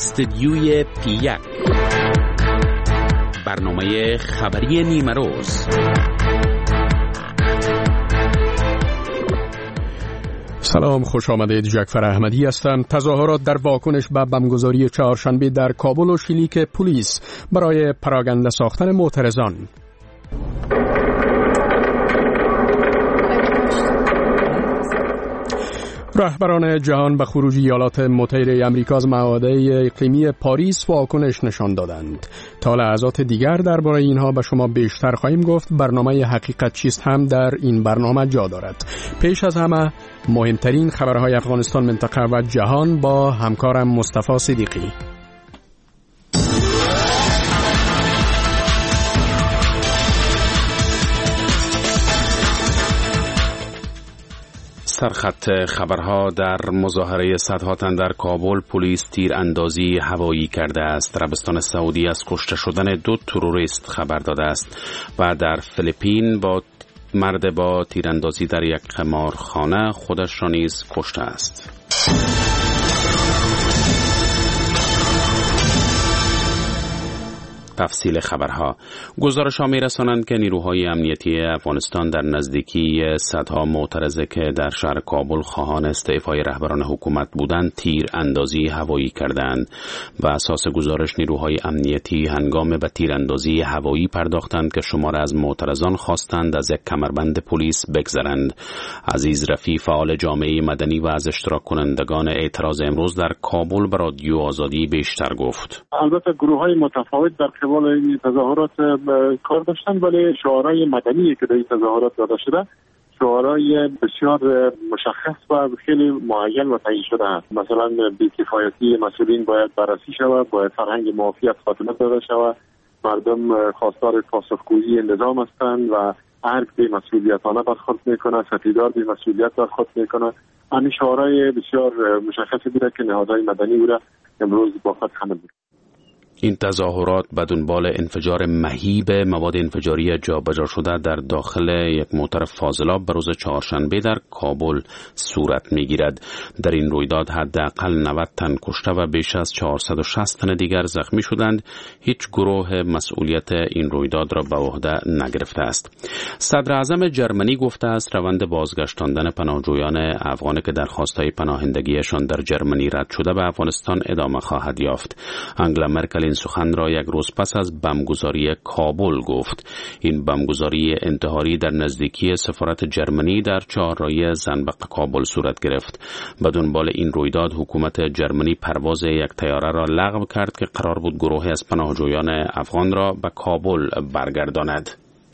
استدیوی پی1 برنامه خبری نیمه روز. سلام، خوش آمدید. جعفر احمدی هستم. تظاهرات در واکنش به بمبگذاری چهارشنبه در کابل و شلیک پلیس برای پراگنده ساختن معترضان. رهبران جهان به خروج ایالات متحده آمریکا از معاهده اقلیمی پاریس واکنش نشان دادند. تا لحظات دیگر درباره اینها به شما بیشتر خواهیم گفت. برنامه حقیقت چیست هم در این برنامه جا دارد. پیش از همه مهمترین خبرهای افغانستان، منطقه و جهان با همکارم مصطفی صدیقی. سرخط خبرها. در مظاهره صدها تن در کابل پلیس تیر اندازی هوایی کرده است. عربستان سعودی از کشته شدن 2 تروریست خبر داده است و در فیلیپین مرد با تیراندازی در یک قمارخانه خودش را نیز کشته است. تفصیل خبرها. گزارش‌ها می‌رسانند که نیروهای امنیتی افغانستان در نزدیکی صدها معترضه که در شهر کابل خواهان استعفای رهبران حکومت بودند تیر اندازی هوایی کردند. و اساس گزارش نیروهای امنیتی هنگام به تیراندازی هوایی پرداختند که شمار از معترضان خواستند از یک کمربند پلیس بگذرند. عزیز رفیع، فعال جامعه مدنی و از اشتراک کنندگان اعتراض امروز در کابل به رادیو آزادی بیشتر گفت. البته گروه‌های متفاوت در قبال این تظاهرات کار داشتن، ولی شعارهای مدنی که در این تظاهرات داده شده شعارهای بسیار مشخص و خیلی معین و تعیین شده است. مثلا بی‌کفایتی مسئولین باید بررسی شود، باید فرهنگ معافیت خاتمه داده شود، مردم خواستار پاسخگویی نظام هستند و ارگ بی‌مسئولیتانه برخورد میکنه، سفیدار بی‌مسئولیت برخورد میکنه. همین شعارهای بسیار مشخصی بوده که نهادهای مدنی بوده امروز با خود حمل بود. این تظاهرات به دنبال انفجار مهیب مواد انفجاری جابجا شده در داخل یک موتر فاضلاب به روز چهارشنبه در کابل صورت می‌گیرد. در این رویداد حداقل 90 تن کشته و بیش از 460 تن دیگر زخمی شدند. هیچ گروه مسئولیت این رویداد را به عهده نگرفته است. صدر اعظم جرمنی گفته است روند بازگشتاندن پناهجویان افغان که درخواست‌های پناهندگیشان در جرمنی رد شده به افغانستان ادامه خواهد یافت. انگلا مرکل این سخن را یک روز پس از بمبگذاری کابل گفت. این بمبگذاری انتحاری در نزدیکی سفارت جرمنی در چهارراه زنبق کابل صورت گرفت. به دنبال این رویداد حکومت جرمنی پرواز یک طیاره را لغو کرد که قرار بود گروهی از پناهجویان افغان را به کابل برگرداند.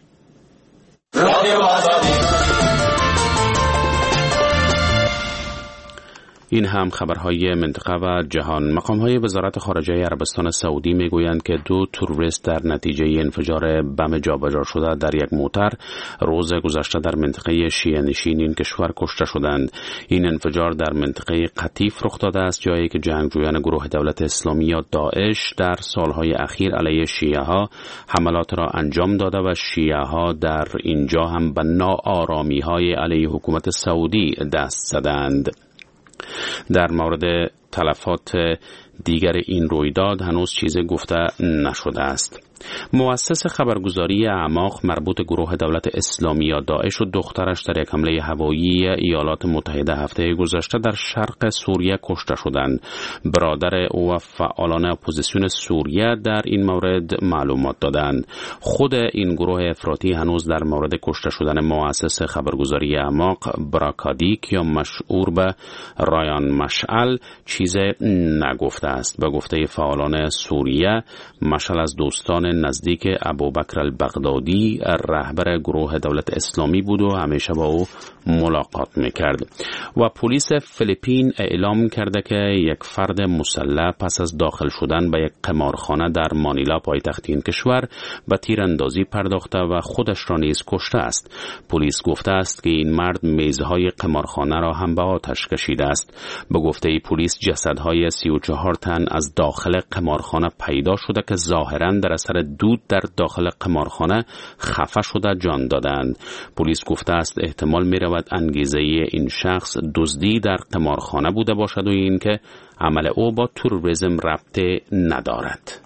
این هم خبرهای منطقه و جهان. مقام‌های وزارت خارجه عربستان سعودی میگویند که 2 تروریست در نتیجه انفجار بم جابجا شده در یک موتر روز گذشته در منطقه شیعه نشین این کشور کشته شدند. این انفجار در منطقه قطیف رخ داده است، جایی که جنگجویان گروه دولت اسلامی یا داعش در سالهای اخیر علیه شیعه ها حملات را انجام داده و شیعه ها در اینجا هم به ناآرامی‌های علیه حکومت سعودی دست زدند. در مورد تلفات دیگر این رویداد هنوز چیزی گفته نشده است. مؤسس خبرگزاری اعماق مربوط گروه دولت اسلامی یا داعش و دخترش در یک حمله هوایی ایالات متحده هفته گذشته در شرق سوریه کشته شدند. برادر او و فعالان اپوزیسیون سوریه در این مورد معلومات دادند. خود این گروه افراطی هنوز در مورد کشته شدن مؤسس خبرگزاری اعماق براکادیک یا مشهور به رایان مشعل چیزی نگفته است. به گفته فعالان سوریه، مشعل از دوستان نزدیک ابوبکر البغدادی رهبر گروه دولت اسلامی بود و همیشه با او ملاقات میکرد. و پلیس فیلیپین اعلام کرده که یک فرد مسلح پس از داخل شدن به یک قمارخانه در مانیلا پایتخت این کشور به تیراندازی پرداخته و خودش را نیز کشته است. پلیس گفته است که این مرد میزهای قمارخانه را هم به آتش کشیده است. به گفته پلیس جسدهای 34 تن از داخل قمارخانه پیدا شده که ظاهراً در اثر دود در داخل قمارخانه خفه شده جان دادند. پلیس گفته است احتمال می رود بود انگیزه این شخص دزدی در قمارخانه بوده باشد و اینکه عمل او با تروریسم ربطی ندارد.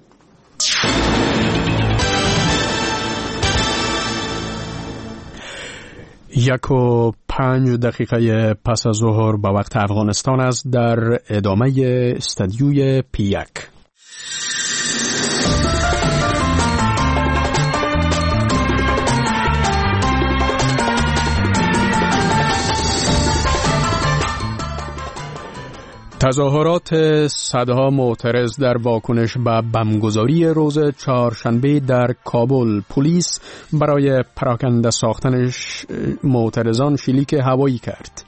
1:05 پس از ظهر به وقت افغانستان است. در ادامه استدیوی P1. تظاهرات صدها معترض در واکنش به بمبگذاری روز چهارشنبه در کابل. پلیس برای پراکنده ساختنش معترضان شلیک هوایی کرد.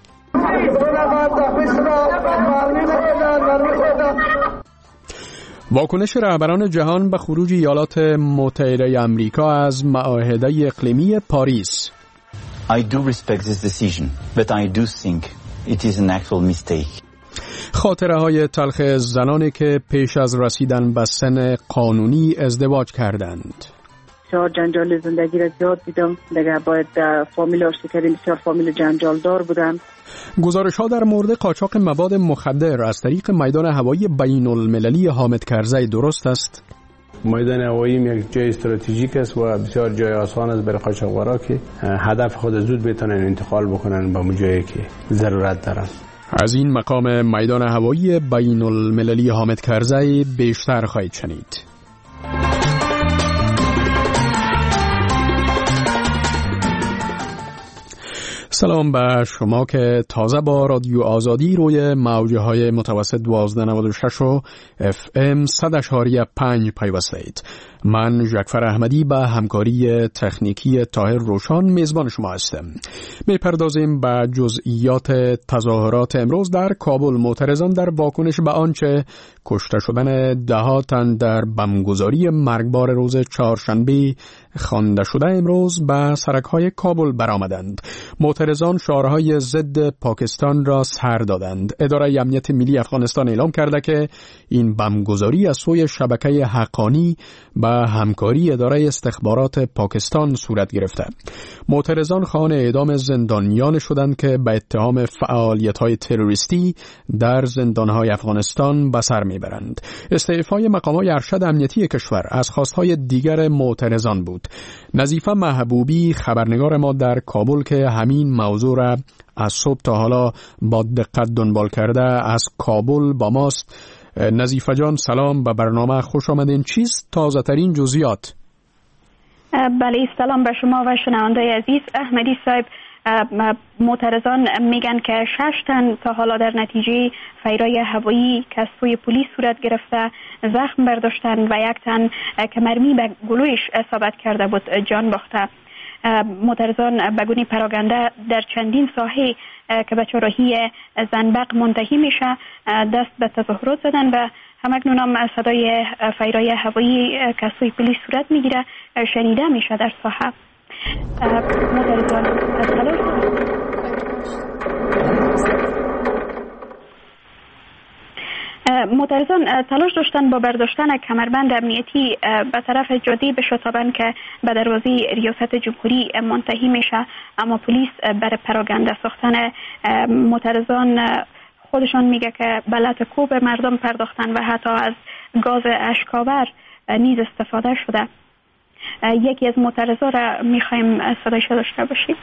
واکنش رهبران جهان به خروج ایالات متحده آمریکا از معاهده اقلیمی پاریس. I do respect this decision, but I do think it is an actual mistake. خاطره های تلخ زنانی که پیش از رسیدن به سن قانونی ازدواج کردند. بسیار جنجال زندگی را زیاد دیدم. دیگه باید فامیل آشتی کردیم. بسیار فامیل جنجال دار بودن. گزارش ها در مورد قاچاق مواد مخدر از طریق میدان هوایی بین المللی حامد کرزی درست است؟ میدان هوایی یک جای استراتژیک است و بسیار جای آسان است برای قاچاقبرا که هدف خود زود بتونن انتقال بکنن به جایی که ضرورت دارند. از این مقام میدان هوایی بین المللی حامد کرزی بیشتر خواهید شنید. سلام به شما که تازه با رادیو آزادی روی موجه های متوسط 1296 و FM 100.5 پیوسته اید. من جعفر احمدی به همکاری تکنیکی طاهر روشان میزبان شما هستم. میپردازیم به جزئیات تظاهرات امروز در کابل. معترضان در واکنش به آنچه کشته شدن ده‌ها تن در بمبگذاری مرگبار روز چهارشنبه خوانده شده امروز به سرک‌های کابل برآمدند. معترضان شعارهای ضد پاکستان را سر دادند. اداره امنیت ملی افغانستان اعلام کرده که این بمبگذاری از سوی شبکه حقانی به همکاری اداره استخبارات پاکستان صورت گرفته. معترضان خواهان اعدام زندانیان شدند که به اتهام فعالیت‌های تروریستی در زندان‌های افغانستان به سر میبرند. استعفای مقامات ارشد امنیتی کشور از خواستهای دیگر معترضان بود. نظیفه محبوبی خبرنگار ما در کابل که همین موضوع را از صبح تا حالا با دقت دنبال کرده از کابل با ماست. نظیفه جان سلام، به برنامه خوش آمدین. چیست تازه ترین جزئیات؟ بله سلام به شما و شنوندای عزیز. احمدی صاحب، معترضان میگن که 6 تن تا حالا در نتیجه فیرای هوایی که از سوی پلیس صورت گرفته زخم برداشتن و 1 تن که مرمی به گلویش اصابت کرده بود جان باخته. معترضان به گونه پراگنده در چندین ساحه که به چهارراهی زنبق منتهی میشه دست به تظاهرات زدن و همکنون هم صدای فیرای هوایی که از سوی پلیس صورت میگیره شنیده میشه در ساحه. معترضان تلاش داشتن با برداشتن کمربند امنیتی به طرف جاده بشتابند که به دروازه ریاست جمهوری منتهی میشه، اما پلیس برای پراگنده ساختن معترضان خودشان میگه که به لطکو به مردم پرداختن و حتی از گاز اشک‌آور نیز استفاده شده. یکی از معترضا را میخوایم صدایش داشته باشیم.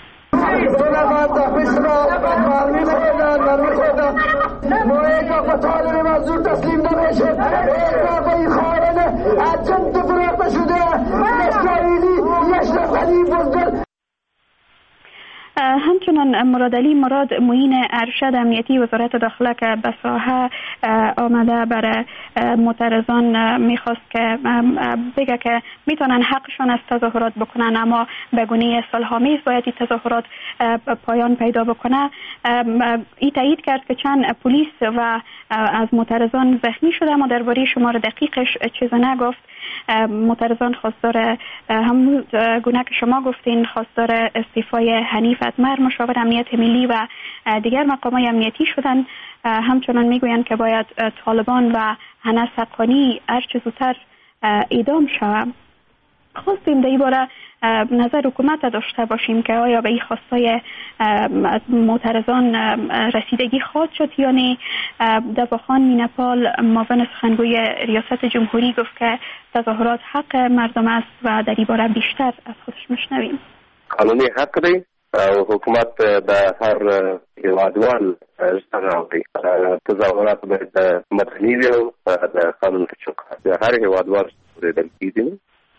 همچنان مرادعلی مراد معین ارشد امنیتی وزارت داخله که به ساحه آمده برای معترضان میخواست که بگه که میتونن حقشان از تظاهرات بکنن، اما به گونه صلح‌آمیز باید این تظاهرات پایان پیدا بکنه. این تایید کرد که چند پلیس و از معترضان زخمی شده، اما درباره شمار دقیقش چیزی نگفت. معترضان خواستار همون گونه که شما گفتین خواستار استعفای حنیف اتمر مشاور امنیت ملی و دیگر مقامات امنیتی شدن. همچنان میگویند که باید طالبان و هنس حقانی هرچه زودتر اعدام شوند. خواستیم در این باره نظر حکومت داشته باشیم که آیا به این خواستای معترضان رسیدگی خواهد شد یا نه. دواخان مینپال معاون سخنگوی ریاست جمهوری گفت که تظاهرات حق مردم است و در این باره بیشتر از خودش میشنویم. قانونی حق دی او حکومت به هر هیوادوال راوړي تظاهرات باید مدني وي او د قانون په چوکاټ هر هیوادوال اورېدل کېږي.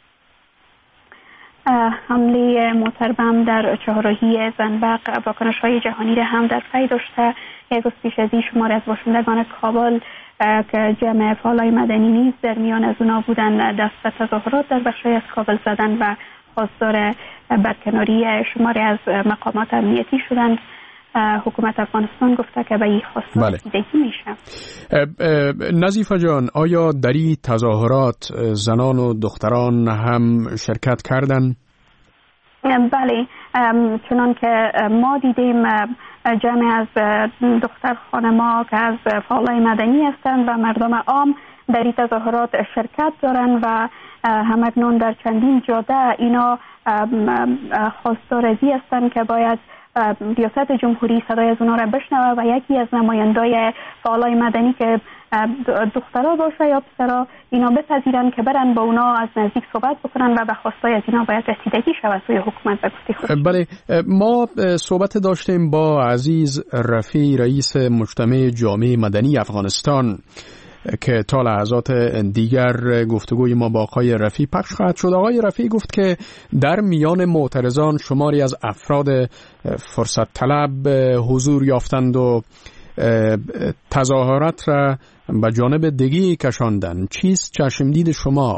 حمله موتربم در چهارراهی زنبق واکنش‌های جهانی را هم در پی داشته. یک روز پیش از این شماری از باشندگان کابل که جمع فعالای مدنی نیز در میان از اونا بودن دست به تظاهرات در بخش‌های از کابل زدن و خواستار برکناری شماری از مقامات امنیتی شدند. حکومت افغانستان گفته که به این خواستار رسیدگی میشه. نظیفه جان، آیا در این تظاهرات زنان و دختران هم شرکت کردن؟ بله، چنان که ما دیدیم جمع از دختر خانما که از فعالای مدنی هستند و مردم عام در این تظاهرات شرکت دارن و همکنون در چندین جاده اینا خواستار ازی هستند که باید ریاست جمهوری صدای از اونا را بشنوه و یکی از نمایندای فعالای مدنی که دخترها باشه یا پسرها اینا بپذیرن که برن با اونا از نزدیک صحبت بکنن و به خواستای از اینا باید رسیدگی شود سوی حکومت و گفته خود. بله، ما صحبت داشتیم با عزیز رفیع رئیس مجتمع جامعه مدنی افغانستان که تا لحظات دیگر گفتگوی ما با آقای رفیع پخش خواهد شد. آقای رفیع گفت که در میان معترضان شماری از افراد فرصت طلب حضور یافتند و تظاهرات را به جانب دیگی کشاندند. چیست چشمدید شما؟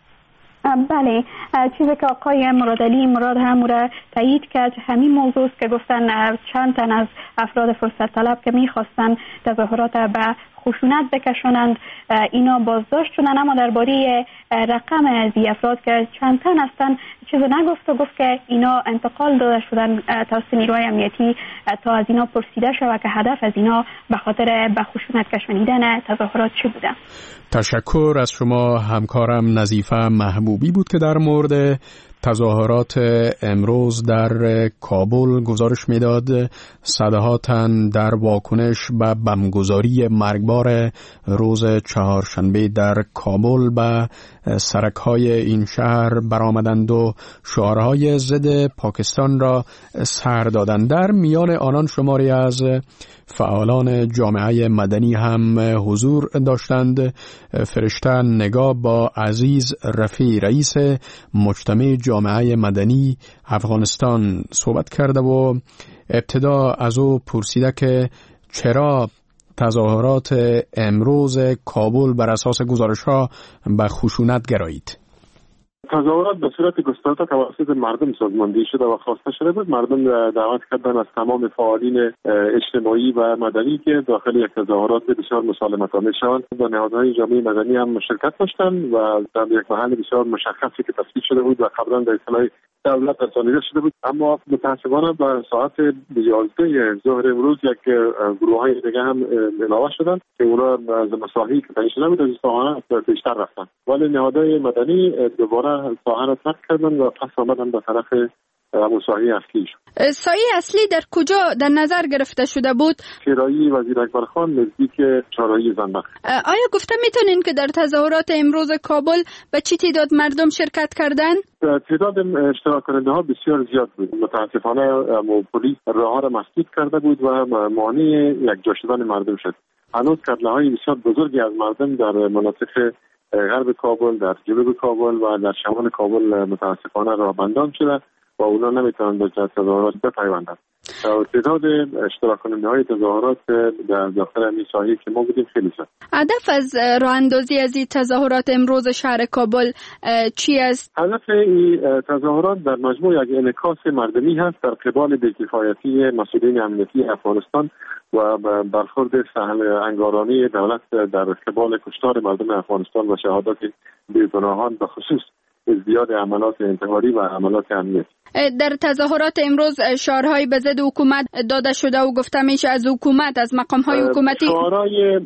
بله، چیزی که آقای مرادعلی مراد هم را تایید کرد همین موضوع است که گفتن چند تن از افراد فرصت طلب که میخواستن تظاهرات به خشونت بکشانند اینا بازداشت شدن، اما درباره رقم از این افراد که چند تن هستن چیزی نگفت و گفت که اینا انتقال داده شدن توسط نیروهای امنیتی تا از اینا پرسیده شود که هدف از اینا به خاطر به خشونت کشانیدن تظاهرات چی بوده. تشکر از شما. همکارم نظیفه محبوبی بود که در مورد تظاهرات امروز در کابل گزارش میداد. صدها تن در واکنش به بمبگذاری مرگبار روز چهارشنبه در کابل به سرک‌های این شهر برآمدند و شعارهای ضد پاکستان را سر دادند. در میان آنان شماری از فعالان جامعه مدنی هم حضور داشتند. فرشته نگاه با عزیز رفیع رئیس مجتمع جامعه مدنی افغانستان صحبت کرده و ابتدا از او پرسیده که چرا تظاهرات امروز کابل بر اساس گزارش‌ها به خشونت گرایید. تظاهرات به صورت گسترده توسط مردم سازماندهی شده و خواسته شده بود. مردم دعوت کردن از تمام فعالین اجتماعی و مدنی که داخل یک تظاهرات بسیار مسالمت‌آمیز شوند. با نهادهای جامعه مدنی هم شرکت داشتند و در یک محل بسیار مشخصی که تثبیت شده بود و قبلا در اطلاع دولت رسانیده شده بود. اما متاسفانه به ساعت 11 ظهر امروز یک گروه‌های دیگه هم علاوه شدند که اونا از مساحی که تعیین شده بود از ساحه بیشتر رفتن، ولی نهادهای مدنی دوباره ساحه را ترک کردن و پس آمدن به طرف مساحی اصلی. سایه اصلی در کجا در نظر گرفته شده بود؟ چهارراهی وزیر اکبرخان نزدیک چهارراهی زنبق. آیا گفته میتونین که در تظاهرات امروز کابل به چه تعداد مردم شرکت کردن؟ تعداد اشتراک کننده ها بسیار زیاد بود. متاسفانه پلیس راه ها را مسدود کرده بود و مانع یک جا شدن مردم شد. هنوز کتله‌های بسیار بزرگی از مردم در مناطق غرب کابل، در جنوب کابل و در شمال کابل متاسفانه راه بندان شده و اونا نمیتونن به تظاهرات بپیوندن. تعداد اشتراک کننده های تظاهرات در داخل این ساحه که ما بودیم خیلی زیاد. هدف از راه اندازی از این تظاهرات امروز شهر کابل چی است؟ هدف این تظاهرات در مجموع یک انعکاس مردمی هست در قبال بی‌کفایتی مسئولین امنیتی افغانستان و برخورد سهل انگارانه دولت در قبال کشتار مردم افغانستان و شهادت بی‌گناهان به خصوص ازدیاد عملات انتحاری و عملات امنیتی. در تظاهرات امروز شعارهای به ضد حکومت داده شده و گفته میشه از حکومت، از مقام‌های حکومتی. شعارهای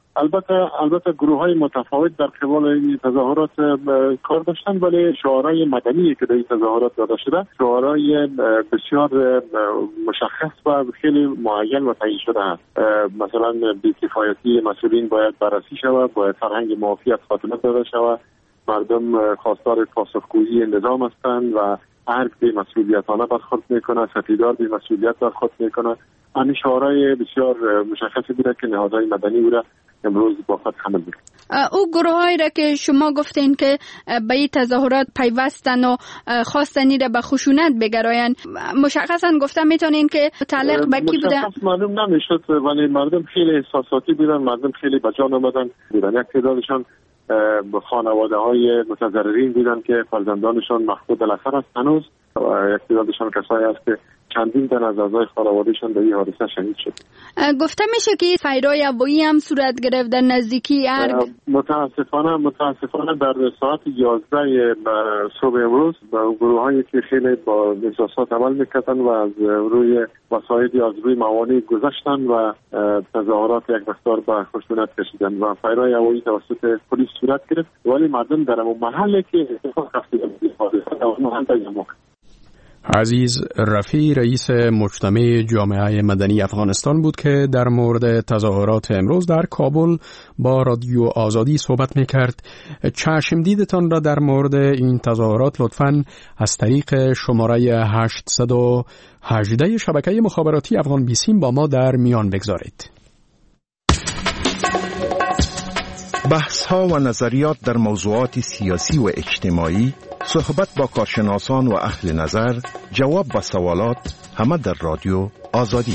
البته گروه‌های متفاوت در قبال این تظاهرات کار داشتن، ولی شعارهای مدنی که در این تظاهرات داده شده شعارهای بسیار مشخص و خیلی معین و تعیین شده است. مثلا بی‌کفایتی مسئولین باید بررسی شود، باید فرهنگ معافیت خاتمه داده شود، مردم خواستار پاسخگویی نظام هستند و ارگ بی مسئولیتانه برخورد میکنه، سپیدار بی مسئولیت برخورد میکنه. همین شعارهای بسیار مشخصی بوده که نهادهای مدنی بوده امروز با خود حمل میکنه. او گروهایی را که شما گفتین که به این تظاهرات پیوستن و خواستن را به خشونت بگرایند، مشخصا گفتم میتونین که متعلق به کی بوده؟ مشخص معلوم نمیشد، ولی مردم خیلی احساساتی بودن، مردم خیلی به جان آمدن بودن. یک تعدادشان خانواده های متضررین بودن که فرزندانشان مفقود الاثر است هنوز، و یک تعدادشان کسایی است که چندین تن از اعضای خانوادهشان در این حادثه شهید شد. گفته میشه که فیرای هوایی هم صورت گرفت در نزدیکی ارگ. متاسفانه در ساعت 11 صبح امروز گروه‌هایی که خیلی با احساسات عمل میکردن و از روی وسایلی از روی موانع گذشتن و تظاهرات یک مقدار به خشونت کشیدن و فیرای هوایی توسط پلیس صورت گرفت، ولی مردم در اون محله که اتفاق افتاد عزیز رفیع رئیس مجتمع جامعه مدنی افغانستان بود که در مورد تظاهرات امروز در کابل با رادیو آزادی صحبت میکرد. چشم دیدتان را در مورد این تظاهرات لطفاً از طریق شماره 818 شبکه مخابراتی افغان بیسیم با ما در میان بگذارید. بحث ها و نظریات در موضوعات سیاسی و اجتماعی، صحبت با کارشناسان و اهل نظر، جواب به سوالات، همه در رادیو آزادی.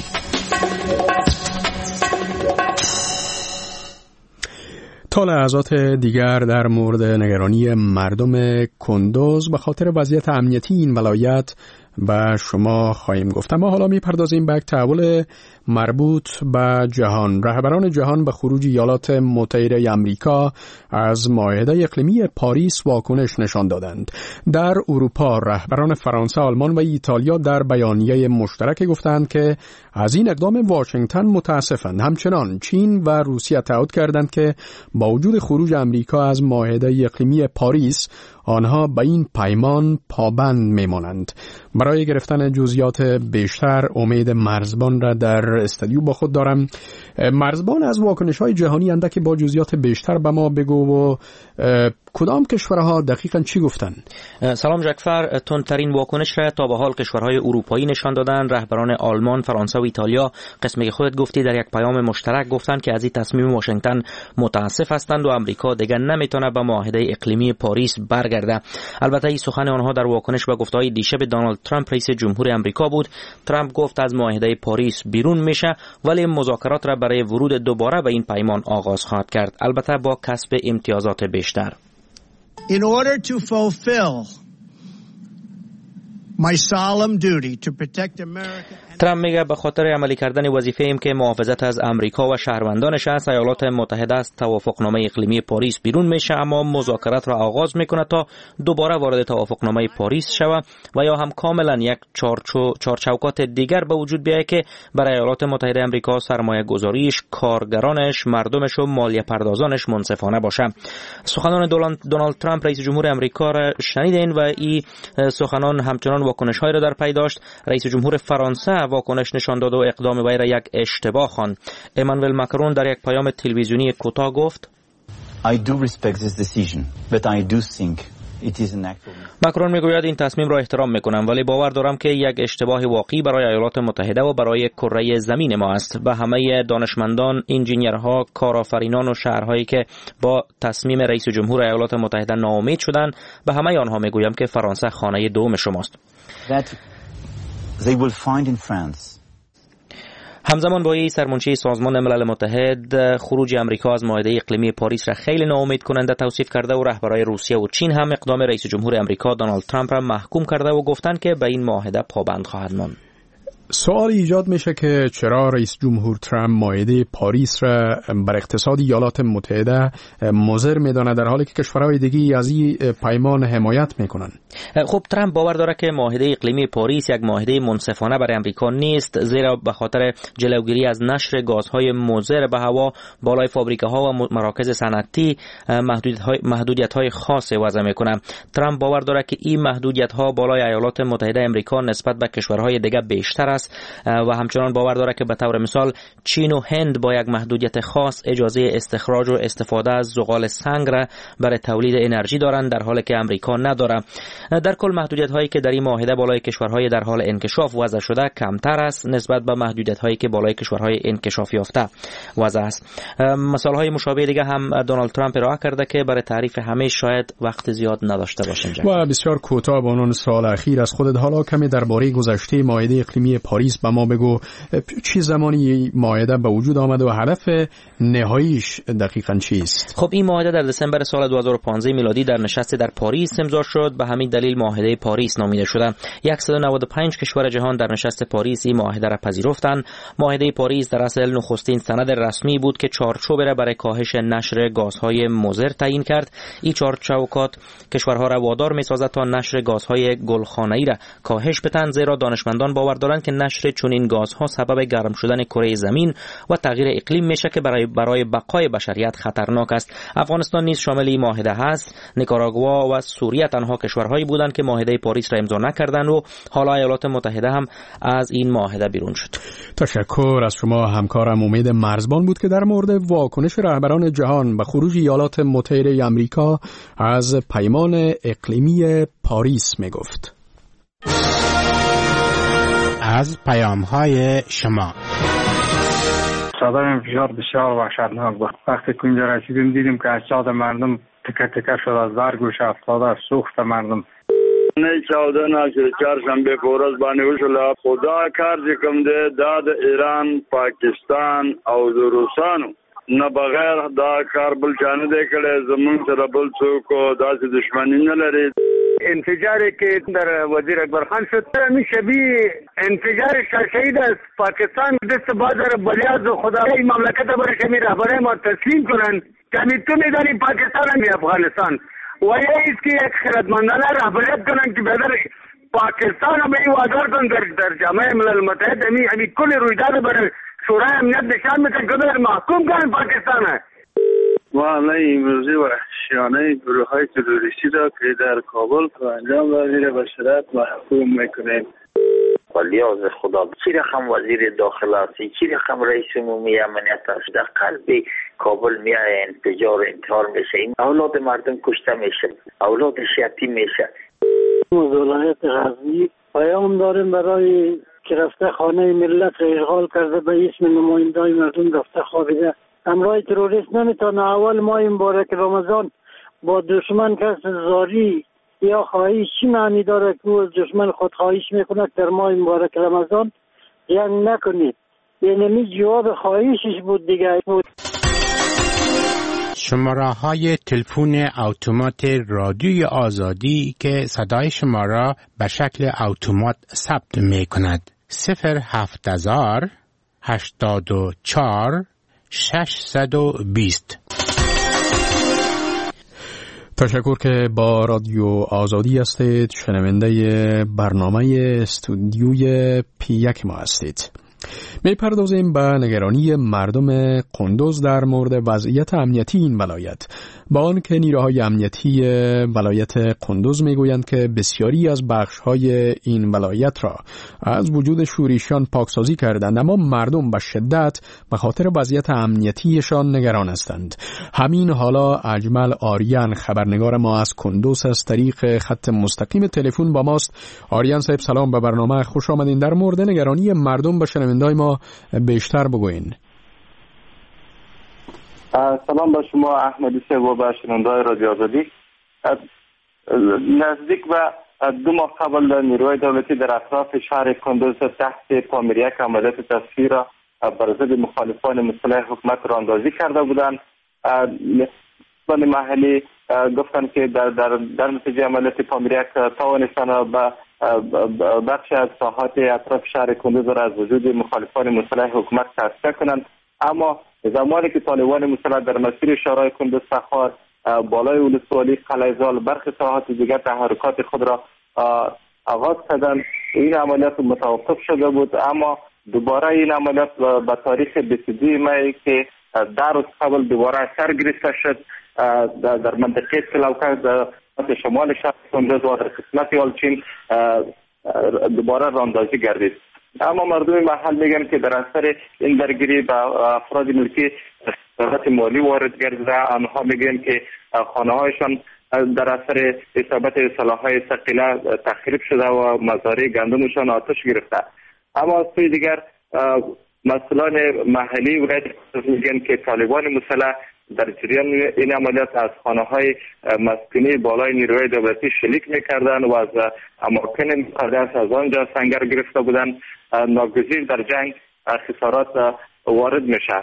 تا لحظات دیگر در مورد نگرانی مردم کندوز به خاطر وضعیت امنیتی این ولایت به شما خواهیم گفت. ما حالا میپردازیم به تحول مربوط به جهان. رهبران جهان به خروج ایالات متحده آمریکا از معاهده اقلیمی پاریس واکنش نشان دادند. در اروپا رهبران فرانسه، آلمان و ایتالیا در بیانیه مشترک گفتند که از این اقدام واشنگتن متاسفند. همچنان چین و روسیه تعهد کردند که با وجود خروج آمریکا از معاهده اقلیمی پاریس آنها به این پیمان پابند میمانند. برای گرفتن جزئیات بیشتر امید مرزبان را در استودیو با خود دارم. مرزبان، از واکنش‌های جهانی اندک با جزئیات بیشتر به ما بگو و کدام کشورها دقیقاً چی گفتن؟ سلام جعفر، تندترین واکنش را تا به حال کشورهای اروپایی نشان دادن. رهبران آلمان، فرانسه و ایتالیا قسمی خودت گفتی در یک پیام مشترک گفتند که از این تصمیم واشنگتن متاسف هستند و آمریکا دیگر نمیتونه به معاهده اقلیمی پاریس برگرده. البته این سخن آنها در واکنش به گفته‌های دیشب دونالد ترامپ رئیس جمهور آمریکا بود. ترامپ گفت از معاهده پاریس بیرون میشه ولی مذاکرات را برای ورود دوباره به این پیمان آغاز خواهد کرد، البته با کسب امتیازات بیشتر. In order to fulfill my solemn duty to protect America. ترامپ میگه به خاطر عملی کردن وظیفه ایم که محافظت از امریکا و شهروندانش است، ایالات متحده از توافقنامه اقلیمی پاریس بیرون میشه، اما مذاکرات را آغاز میکنه تا دوباره وارد توافقنامه پاریس شود و یا هم کاملا یک چارچوکات دیگر به وجود بیاید که برای ایالات متحده آمریکا سرمایه گذاریش، کارگرانش، مردمش و مالیه پردازانش منصفانه باشه. سخنان دونالد ترامپ رئیس جمهور آمریکا را شنیدین و این سخنان همچنان واکنش‌های را در پی داشت. رئیس جمهور فرانسه واکنش نشان داد و اقدام وی را یک اشتباه خواند. امانوئل ماکرون در یک پیام تلویزیونی کوتاه گفت I do respect this decision, but I do think it is an act of... ماکرون میگوید این تصمیم را احترام میکنم ولی باور دارم که یک اشتباه واقعی برای ایالات متحده و برای کره زمین ما است. به همه دانشمندان، انجینیرها، کارآفرینان و شهرهایی که با تصمیم رئیس جمهور ایالات متحده ناامید شدند، به همه آنها میگویم که فرانسه خانه دوم شماست. They will find in France. همزمان با این سرمنشی سازمان ملل متحد خروج امریکا از معاهده اقلیمی پاریس را خیلی ناامید کننده توصیف کرده و رهبران روسیه و چین هم اقدام رئیس جمهور امریکا دونالد ترامپ را محکوم کرده و گفتند که به این معاهده پابند خواهد ماند. سوال ایجاد میشه که چرا رئیس جمهور ترامپ مائده پاریس را بر اقتصاد ایالات متحده مضر میدانه در حالی که کشورهای دیگه از این پیمان حمایت میکنن؟ خب ترامپ باور داره که معاهده اقلیمی پاریس یک معاهده منصفانه برای امریکا نیست، زیرا به خاطر جلوگیری از نشر گازهای مضر به هوا بالای فابریکه‌ها و مراکز صنعتی محدودیت‌های خاصی وضع میکنه. ترامپ باور داره که این محدودیت‌ها بالای ایالات متحده امریکا نسبت به کشورهای دیگه بیشتر است و همچنان باور داره که به طور مثال چین و هند با یک محدودیت خاص اجازه استخراج و استفاده از زغال سنگ را برای تولید انرژی دارند، در حالی که امریکا نداره. در کل محدودیت هایی که در این معاهده بالای کشورهای در حال انکشاف وضع شده کمتر است نسبت به محدودیت هایی که بالای کشورهای انکشاف یافته وضع است. مثال های مشابه دیگه هم دونالد ترامپ ارائه کرده که برای تعریف همه شاید وقت زیاد نداشته باشیم. و بسیار کوتاه به عنوان سوال اخیر از خودت، حالا کمی درباره گذشته معاهده اقلیمی پاریس به ما بگو. چه زمانی معاهده به وجود آمد و هدف نهاییش دقیقاً چیست؟ خب این معاهده در دسامبر سال 2015 میلادی در نشست در پاریس امضا شد، به همین دلیل معاهده پاریس نامیده شده. 195 کشور جهان در نشست پاریس این معاهده را پذیرفتند. معاهده پاریس در اصل نخستین سند رسمی بود که چارچوب را برای کاهش نشر گازهای مضر تعیین کرد. این چارچوبات کشورها را وادار می‌سازد تا نشر گازهای گلخانه‌ای را کاهش بدهند، زیرا دانشمندان باور دارند که نشر چنین گازها سبب گرم شدن کره زمین و تغییر اقلیم میشه که برای بقای بشریت خطرناک است. افغانستان نیز شامل این معاهده هست. نیکاراگوا و سوریه تنها کشورهایی بودند که معاهده پاریس را امضا نکردند و حالا ایالات متحده هم از این معاهده بیرون شد. تشکر از شما. همکارم امید مرزبان بود که در مورد واکنش رهبران جهان به خروج ایالات متحده آمریکا از پیمان اقلیمی پاریس میگفت. از پیام‌های شما. صدای انفجار بسیار وحشتناک بود. وقتی که اینجا رسیدیم دیدیم که اجساد مردم تکه تکه شد، از برگوش افتاده، سوخت مردم. نه چاودن از چهارشنبه پورز باندې وشوله. خدا کار چې کوم دی دا د ایران، پاکستان او د روسانو نه بغیر دا کار بل چانه دی کړی. زمونږ سره بل څوک داسې دشمنی نه لري. انفجاری که در وزیر اکبر خان شد همین شبیه انفجار شهید است. پاکستان دست بازار بلیاز و خدای مملکت برای شمی رهبرای ما تسلیم کنند که همی تو میدانی پاکستان همی افغانستان و یا ایست که یک خیرتمندانه رهبریت کنند که بدر پاکستان همی وادار کنند در جامعه ملل متحد همی کل رویداد برای شورای امنیت نشان میتن که بدر محکوم کنند پاکستان ہے. حمله امروزی وحشیانه گروه‌های تروریستی را که در کابل انجام دادن به شدت محکوم میکنیم. ولیاز خدا چی رقم وزیر داخله است، چی رقم رئیس عمومی امنیت است، در قلب کابل میای انفجار انتحار میشه، اولاد مردم کشته میشه، اولادش یتیم میشه. ولایت غزنی پیام داریم برای که رفته خانه ملت را اشغال کرده به اسم نمایندای مردم رفته خوابیده. امرای تروریست نمیتونه اول ماه مبارک رمضان با دشمن کس زاری یا خواهیش چی معنی داره که او دشمن خود خواهیش میکنه در ماه مبارک رمضان جنگ نکنید. یعنی جواب خواهیشش بود دیگه. شماره های تلفن اتومات رادیوی آزادی که صدای شما را به شکل اتومات ثبت می کند 07000 84 620. تشکر که با رادیو آزادی هستید. شنونده برنامه استودیوی P1 ما هستید. میپردازیم به نگرانی مردم قندوز در مورد وضعیت امنیتی این ولایت. با آنکه نیروهای امنیتی ولایت قندوز میگویند که بسیاری از بخش‌های این ولایت را از وجود شورشیان پاکسازی کردند، اما مردم به شدت به خاطر وضعیت امنیتیشان نگران هستند. همین حالا اجمل آریان خبرنگار ما از قندوز از طریق خط مستقیم تلفن با ماست. آریان صاحب سلام، به برنامه خوش آمدین. در مورد نگرانی مردم به شنوندای ما بیشتر بگوین. سلام با شما احمدی صاحب و با شنونده‌های رادیو آزادی. نزدیک به 2 ماه قبل نیروهای دولتی در اطراف شهر قندوز تحت پامریک عملیات تصفیه را بر ضد مخالفان مسلح حکومت را اندازی کرده بودند. مسئولان محلی گفتند که در نتیجه عملیات پامریک توانستند به بخش از ساحات اطراف شهر کندوز را از وجود مخالفان مسلح حکومت تصفیه کنند. اما زمانی که طالبان مسلح در مسیر شهرهای کندوز، سخار، بالای ولسوالی، قلعه زال، برخی ساحات دیگر تحرکات خود را آغاز کردند. این عملیات متوقف شده بود، اما دوباره این عملیات به تاریخ 22 می که در روز قبل دوباره سر گرفته شد در منطقه تلاوکه در شمال شهر کندوز و در قسمت آلچین دوباره راندازی گردید. اما مردم محل میگن که در اثر این درگیری به افراد ملکی ثروت مالی وارد گردیده. آنها میگن که خانه هایشان در اثر اصابت سلاح‌های ثقیله تخریب شده و مزارع گندمشان آتش گرفته. اما از سوی دیگر مسئولان محلی ولایت میگن که طالبان مسلح در جریان این عملیات از خانه‌های مسکونی بالای نیروهای دولتی شلیک می‌کردند و از اماکن مقدس از آنجا سنگر گرفته بودند. ناگزیر در جنگ خسارات وارد میشه.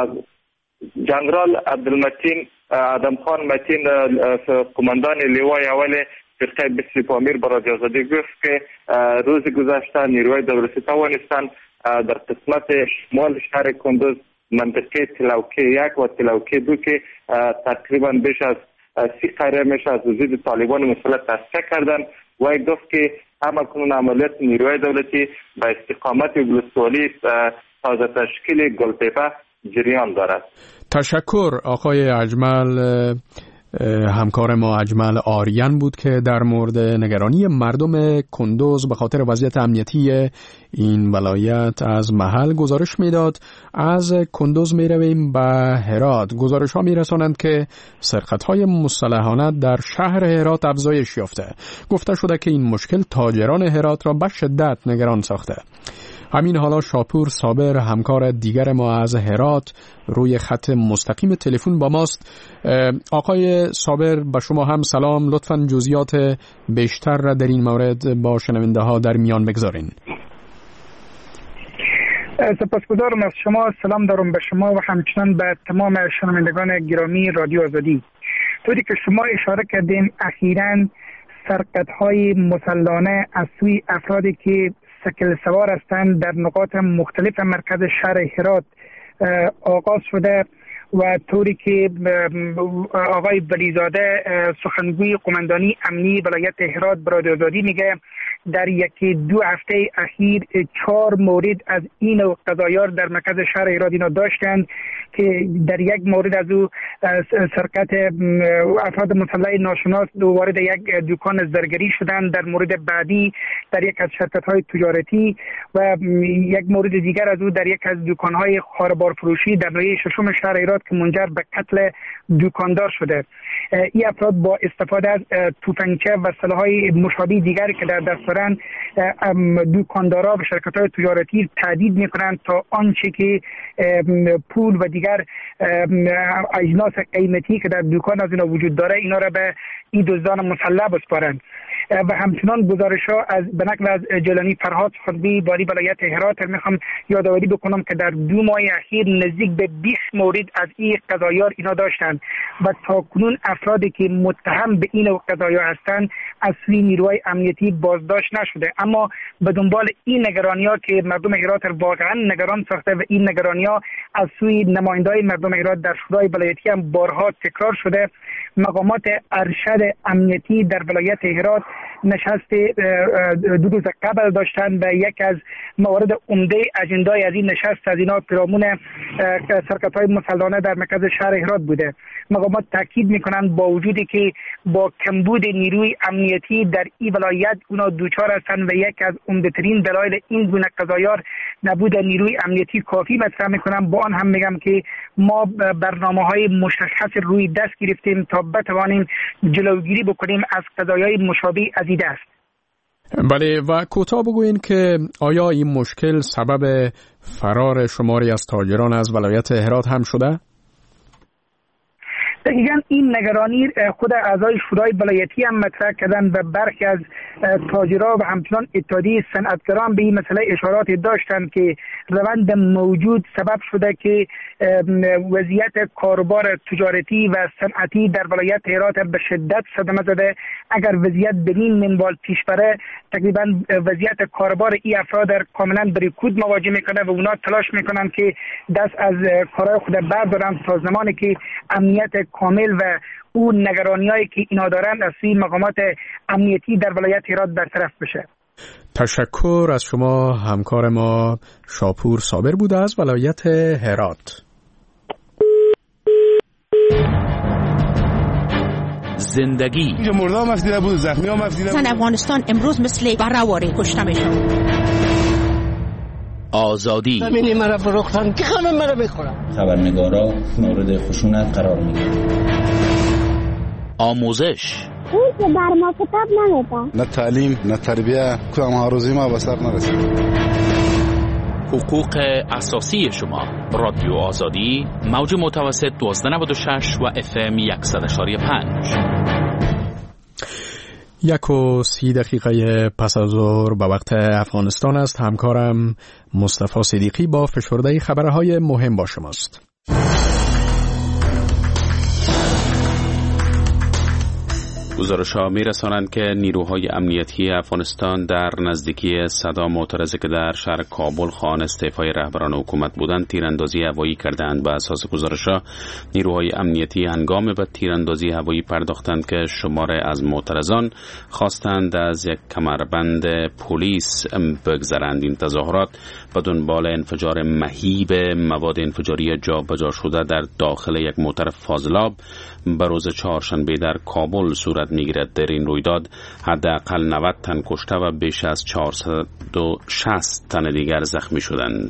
جنرال عبدالمتین آدمخان متین، قماندان لیوای اول فرقه 20 پامیر به رادیو آزادی گفت که روز گذشته نیروهای دولتی توانستند در قسمت شمال شهر کندوز منطقه تلاوکه 1 و تلاوکه 2 که تقریبا بیش از 30 قریه میشه از وجود طالبان مسلح تصفیه کردند و گفت که همکنون عملیات نیروهای دولتی به استقامت ولسوالی تازه تشکیل گلتپه جریان دارد. تشکر. آقای اجمل، همکار ما اجمل آریان بود که در مورد نگرانی مردم کندوز به خاطر وضعیت امنیتی این ولایت از محل گزارش میداد. از کندوز می رویم به هرات. گزارش ها می رسانند که سرقت های مسلحانه در شهر هرات افزایش یافته. گفته شده که این مشکل تاجران هرات را به شدت نگران ساخته. همین حالا شاپور صابر، همکار دیگر ما از هرات، روی خط مستقیم تلفن با ماست. آقای صابر، با شما هم سلام. لطفاً جزئیات بیشتر را در این مورد با شنونده ها در میان بگذارین. سپاسگزارم از شما. سلام دارم به شما و همچنان به تمام شنوندگان گرامی رادیو آزادی. طوری که شما اشاره کردین، اخیراً سرقت‌های مسلحانه از سوی افرادی که سکل سوار هستند در نقاط مختلف مرکز شهر هرات آغاز شده و طوری که آقای ولیزاده سخنگوی قماندانی امنی ولایت هرات به رادیو آزادی میگه در یکی دو هفته اخیر 4 مورد از این قضایار در مرکز شهر هرات اینا داشتند که در یک مورد از او سرقت افراد مسلح ناشناس وارد یک دکان زرگری شدند. در مورد بعدی در یک از شرکت‌های تجارتی و یک مورد دیگر از او در یک از دکان‌های خاربار فروشی در ناحیه ششم شهر هرات که منجر به قتل دکاندار شده. این افراد با استفاده از توفنگچه و سلاح‌های مشابه دیگری که در دست دارند دکاندارا و شرکت‌های تجارتی تهدید می‌کنند تا آنچه که پول و دیگر اجناس قیمتی که در دکان از اینا وجود داره اینا را به این دزدان مسلح بسپارند. و همچنان گزارش‌ها از به نقل از جلانی فرهاد خطبی والی ولایت هرات میخوام یادآوری بکنم که در 2 ماه اخیر نزدیک به 20 مورد از این قضایار اینا داشتند و تاکنون افرادی که متهم به این قضایا هستند از سوی نیروهای امنیتی بازداشت نشده. اما به دنبال این نگرانی‌ها که مردم هرات واقعا نگران ساخته و این نگرانی‌ها از سوی نمایندگان مردم هرات در شورای ولایتی هم بارها تکرار شده، مقامات ارشد امنیتی در ولایت هرات نشست 2 روز قبل داشتن و یک از موارد عمده اجندای از این نشست از اینا پیرامون سرقت‌های مسلحانه در مرکز شهر هرات بوده. مقامات تاکید میکنند با وجودی که با کمبود نیروی امنیتی در این ولایت اونا دوچار هستند و یک از عمده‌ترین دلایل این گونه قضایار نبود نیروی امنیتی کافی مطرح میکنم. با آن هم میگم که ما برنامه‌های مشخص روی دست گرفتیم تا بتوانیم جلوگیری بکنیم از قضایای مشابه از این دست. بله، و کوتاه بگوین که آیا این مشکل سبب فرار شماری از تاجران از ولایت هرات هم شده؟ دقیقاً این نگرانی خود اعضای شورای ولایتی هم مطرح کردن و برخی از تاجرها و همچنان اتحادیه صنعتگران به این مسئله اشارات داشتند که روند موجود سبب شده که وضعیت کاروبار تجارتی و صنعتی در ولایت هرات به شدت صدمه زده. اگر وضعیت به این منوال پیش بره تقریبا وضعیت کاروبار این افراد کاملا به رکود مواجه میکنه و اونا تلاش میکنن که دست از کارهای خود بردارن تا زمانی که امنیت کامل و اون نگرانیایی که اینا دارن از سوی مقامات امنیتی در ولایت هرات برطرف بشه. تشکر از شما همکار ما شاپور صابر بود از ولایت هرات. زندگی اینجا مرده هم افدیده بود، زخمی هم افدیده بود. افغانستان امروز مثل برهواری کشته میشن. آزادی زمینی مرا فروختن که خانم مرا بخورم. خبرنگارا مورد خشونت قرار میگیرن. آموزش اون که بر ما کتاب نمیده. نه تعلیم نه تربیه کدام هاروزی ما به سر نرسید. حقوق اساسی شما. رادیو آزادی موج متوسط 1296 و FM 100.5. 1:30 پس از ظهر به وقت افغانستان است. همکارم مصطفی صدیقی با فشرده خبرهای مهم با شماست. گزارش‌ها می‌رسانند که نیروهای امنیتی افغانستان در نزدیکی صدا معترضه که در شهر کابل خواهان استعفای رهبران حکومت بودند تیراندازی هوایی کردند. بر اساس گزارش‌ها نیروهای امنیتی هنگام به تیراندازی هوایی پرداختند که شماره از معترضان خواستند از یک کمربند پلیس بگذرند. این تظاهرات به دنبال انفجار مهیب مواد انفجاری جابجا شده در داخل یک موتر فاضلاب به روز چهارشنبه در کابل صورت می‌گیرد. در این رویداد حداقل 90 تن کشته و بیش از 460 تن دیگر زخمی شدند.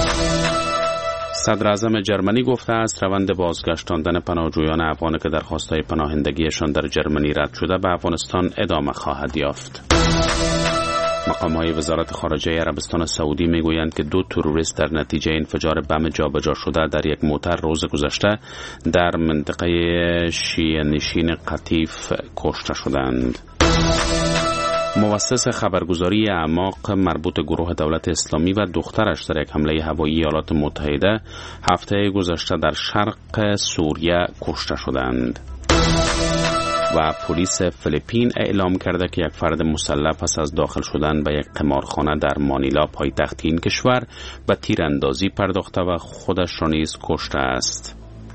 صدر اعظم جرمنی گفته است روند بازگشتاندن پناهجویان افغان که درخواست‌های پناهندگیشان در جرمنی رد شده به افغانستان ادامه خواهد یافت. مقام‌های وزارت خارجه عربستان سعودی میگویند که 2 تروریست در نتیجه انفجار بم جابجا شده در یک موتر روز گذشته در منطقه شیعه نشین قطیف کشته شدند. مؤسس خبرگزاری اعماق مربوط گروه دولت اسلامی و دخترش در یک حمله هوایی ایالات متحده هفته گذشته در شرق سوریه کشته شدند. و پلیس فیلیپین اعلام کرده که یک فرد مسلح پس از داخل شدن به یک قمارخانه در مانیلا پایتخت این کشور به تیراندازی پرداخته و خودش را نیز کشته است.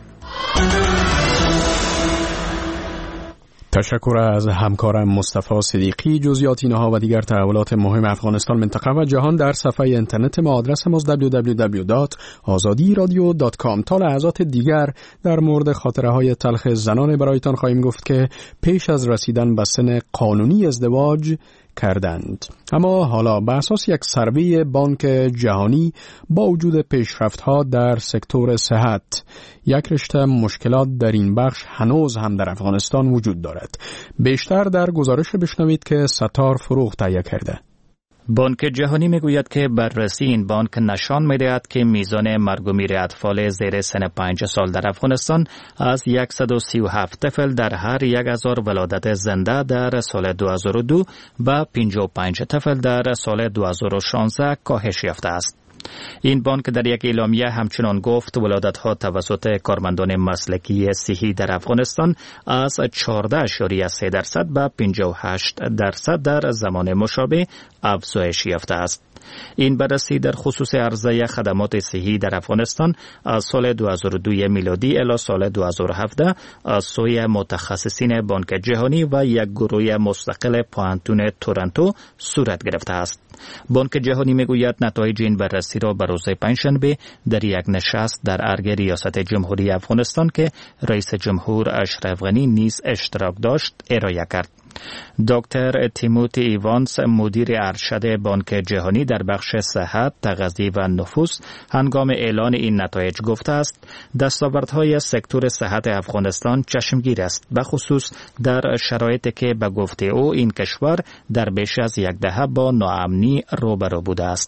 تشکر از همکارم مصطفی صدیقی. جزئیات اینها و دیگر تحولات مهم افغانستان، منطقه و جهان در صفحه اینترنت ما. آدرس ما www.azadiradio.com. تا لحظات دیگر در مورد خاطره‌های تلخ زنان برایتان خواهیم گفت که پیش از رسیدن به سن قانونی ازدواج کردند. اما حالا به اساس یک سروی بانک جهانی با وجود پیشرفت‌ها در سکتور صحت یک رشته مشکلات در این بخش هنوز هم در افغانستان وجود دارد. بیشتر در گزارش بشنوید که ستار فروغ تهیه کرده. بانک جهانی میگوید که بررسی این بانک نشان می‌دهد که میزان مرگ و میر اطفال زیر سن 5 سال در افغانستان از 137 طفل در هر 1000 ولادت زنده در سال 2002 به 55 طفل در سال 2016 کاهش یافته است. این بانک در یک اعلامیه همچنان گفت ولادت‌ها توسط کارمندان مسلکی صحی در افغانستان از 14.3% به 58% در زمان مشابه افزایش یافته است. این بررسی در خصوص عرضه خدمات صحی در افغانستان از سال 2002 میلادی الی سال 2017 از سوی متخصصین بانک جهانی و یک گروه مستقل پوهنتون تورنتو صورت گرفته است. بانک جهانی میگوید نتایج این بررسی را به روز پنجشنبه در یک نشست در ارگ ریاست جمهوری افغانستان که رئیس جمهور اشرف غنی نیز اشتراک داشت ارائه کرد. دکتر تیموتی ایوانس مدیر ارشد بانک جهانی در بخش صحت، تغذیه و نفوس هنگام اعلان این نتایج گفته است دستاوردهای سکتور صحت افغانستان چشمگیر است، به خصوص در شرایطی که به گفته او این کشور در بیش از یک دهه با ناامنی روبرو بوده است.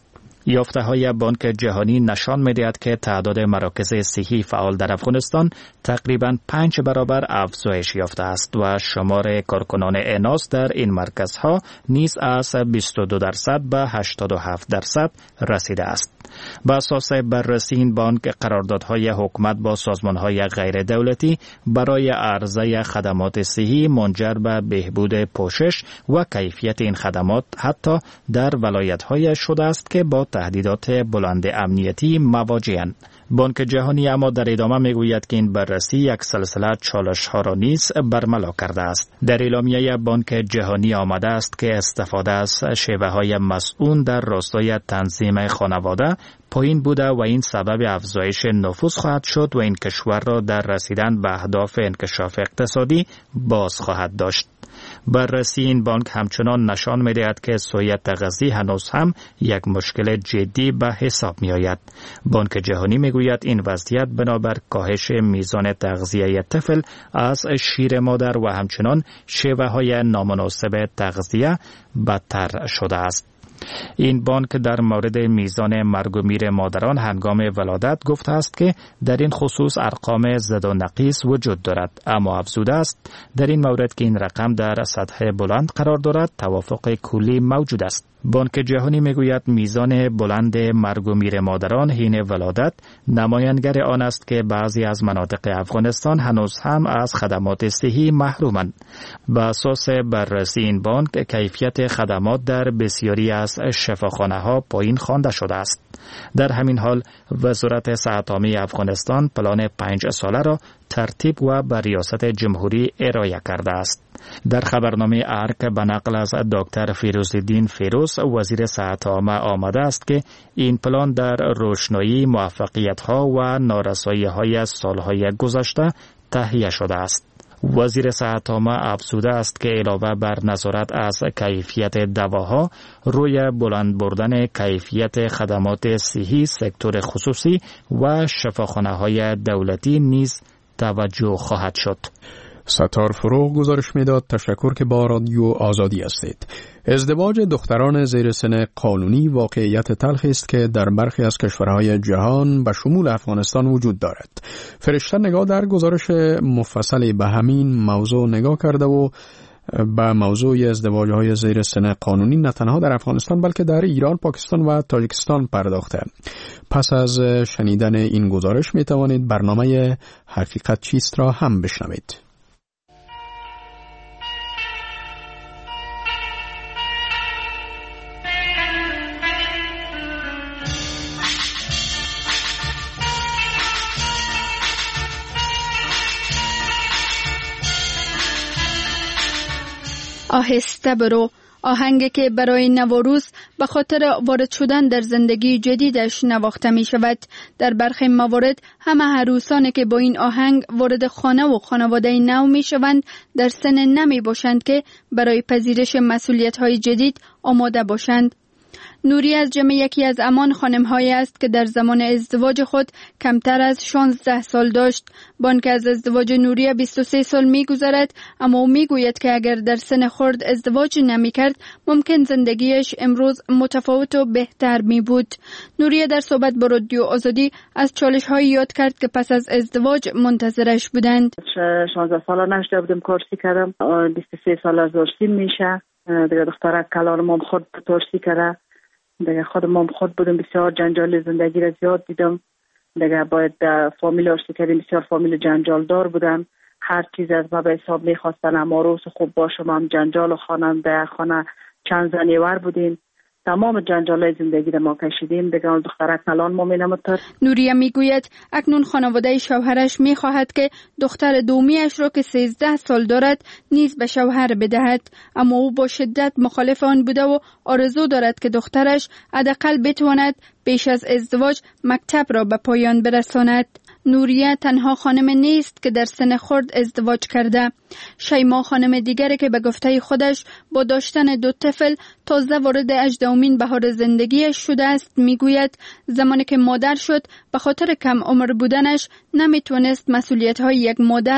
یافته‌های بانک جهانی نشان می‌دهد که تعداد مراکز صحی فعال در افغانستان تقریباً 5 برابر افزایش یافته است و شمار کارکنان اناث در این مرکزها نیز از 22% به 87% رسیده است. بر اساس بررسی این بانک، قراردادهای حکومت با سازمان‌های غیر دولتی برای عرضه خدمات صحی منجر به بهبود پوشش و کیفیت این خدمات حتی در ولایت‌های شده است که با تهدیدات بلند امنیتی مواجه‌اند. بانک جهانی اما در ادامه میگوید که این بررسی یک سلسله چالش‌ها را نیز برملا کرده است. در اعلامیه بانک جهانی آمده است که استفاده از شیوه‌های مسئول در راستای تنظیم خانواده پایین بوده و این سبب افزایش نفوذ خواهد شد و این کشور را در رسیدن به اهداف انکشاف اقتصادی باز خواهد داشت. بررسی این بانک همچنان نشان می‌دهد که سویه تغذیه هنوز هم یک مشکل جدی به حساب می‌آید. بانک جهانی می‌گوید این وضعیت بنابر کاهش میزان تغذیه طفل از شیر مادر و همچنان شیوه‌های نامناسب تغذیه بدتر شده است. این بانک در مورد میزان مرگ و میر مادران هنگام ولادت گفته است که در این خصوص ارقام زد و نقیص وجود دارد، اما افزوده است در این مورد که این رقم در سطح بلند قرار دارد توافق کلی موجود است. بانک جهانی میگوید میزان بلند مرگ و میر مادران حین ولادت نمایانگر آن است که بعضی از مناطق افغانستان هنوز هم از خدمات صحی محرومند. به اساس بررسی این بانک کیفیت خدمات در بسیاری از شفاخانه‌ها پایین خوانده شده است. در همین حال وزارت صحت عامه افغانستان پلان 5 ساله را ترتیب و به ریاست جمهوری ارائه کرده است. در خبرنامه ارک به نقل از دکتر فیروزالدین فیروز وزیر صحت عامه آمده است که این پلان در روشنایی موفقیت‌ها و نارسایی‌های سال‌های گذشته تهیه شده است. وزیر صحت عامه افزوده است که علاوه بر نظارت از کیفیت دواها، روی بلند بردن کیفیت خدمات صحی سکتور خصوصی و شفاخانه‌های دولتی نیز توجه خواهد شد. ستار فروغ گزارش میداد. تشکر که با رادیو آزادی هستید. ازدواج دختران زیر سن قانونی واقعیت تلخی است که در برخی از کشورهای جهان به شمول افغانستان وجود دارد. فرشته نگاه در گزارش مفصلی به همین موضوع نگاه کرده و به موضوع ازدواج‌های زیر سن قانونی نه تنها در افغانستان بلکه در ایران، پاکستان و تاجیکستان پرداخته. پس از شنیدن این گزارش می توانید برنامه حقیقت چیست را هم بشنوید. آهسته برو، آهنگی که برای نوروز به خاطر وارد شدن در زندگی جدیدش نواخته می شود. در برخی موارد همه عروسانی که با این آهنگ وارد خانه و خانواده نو می شوند در سن نمی باشند که برای پذیرش مسئولیت های جدید آماده باشند. نوری از جمع یکی از امان خانم‌هایی است که در زمان ازدواج خود کمتر از 16 سال داشت. بانک از ازدواج نوری 23 سال می‌گذرد، اما او می‌گوید که اگر در سن خرد ازدواج نمی‌کرد ممکن زندگیش امروز متفاوت و بهتر می‌بود. نوری در صحبت با رادیو آزادی از چالش‌هایی یاد کرد که پس از ازدواج منتظرش بودند. 16 سال نشده بودم کارسی کردم، 23 سال از داشتیم میشه. دیگه دختره کلان مام خود ترسی کرده، دیگه خودم خود بودم، بسیار جنجال زندگی را زیاد دیدم. دیگه باید فامیل آشتی کردیم، بسیار فامیل جنجال دار بودن، هر چیز از ما به حساب میخواستن. اما روز خوب باشم هم جنجال و خانه چند زنیور بودیم، تمام جنجالای زندگی را ما کشیدیم. دیگه اون دختره کلان ما مینمتر. نوریه میگوید اکنون خانواده شوهرش میخواهد که دختر دومیش را که 13 سال دارد نیز به شوهر بدهد، اما او با شدت مخالف آن بوده و آرزو دارد که دخترش حداقل بتواند پیش از ازدواج مکتب را به پایان برساند. نوریه تنها خانم نیست که در سن خرد ازدواج کرده. شیما خانم دیگری که به گفته خودش با داشتن 2 طفل تازه وارد 18مین بهار زندگیش شده است، میگوید زمانی که مادر شد به خاطر کم عمر بودنش نمیتونست مسئولیت‌های یک مادر را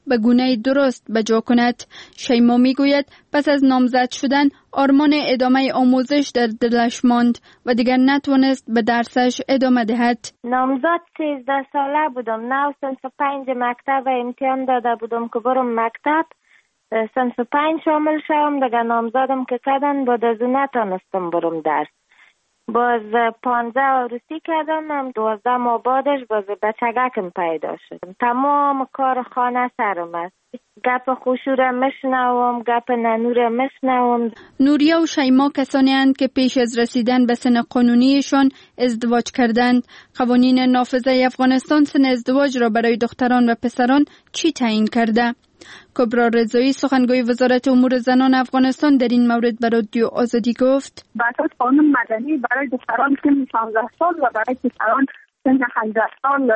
به گونه درست بجا کند. شیما میگوید پس از نامزد شدن آرمان ادامه آموزش در دلش ماند و دیگر نتوانست به درسش ادامه دهد. نامزد 13 ساله بودم. نو صنف 5 مکتب امتحان داده بودم که برم مکتب. صنف 5 شامل شوم. دیگه نامزدم که کردن بعد از اون نتانستم برم درس. باز 15 عروسی کردم. 12 ماه بعدش باز بچگکم پیدا شدم. تمام کار خانه سرم است. گپ خوشوره مشنوم، گپ ننوره مشنوم. نوریا و شیما کسانی اند که پیش از رسیدن به سن قانونیشان ازدواج کردند. قوانین نافذه افغانستان سن ازدواج را برای دختران و پسران چی تعیین کرده؟ کبرا رضایی سخنگوی وزارت امور زنان افغانستان در این مورد به رادیو آزادی گفت: بر اساس قانون مدنی برای دختران سن 16 سال و برای پسران سن 18 سال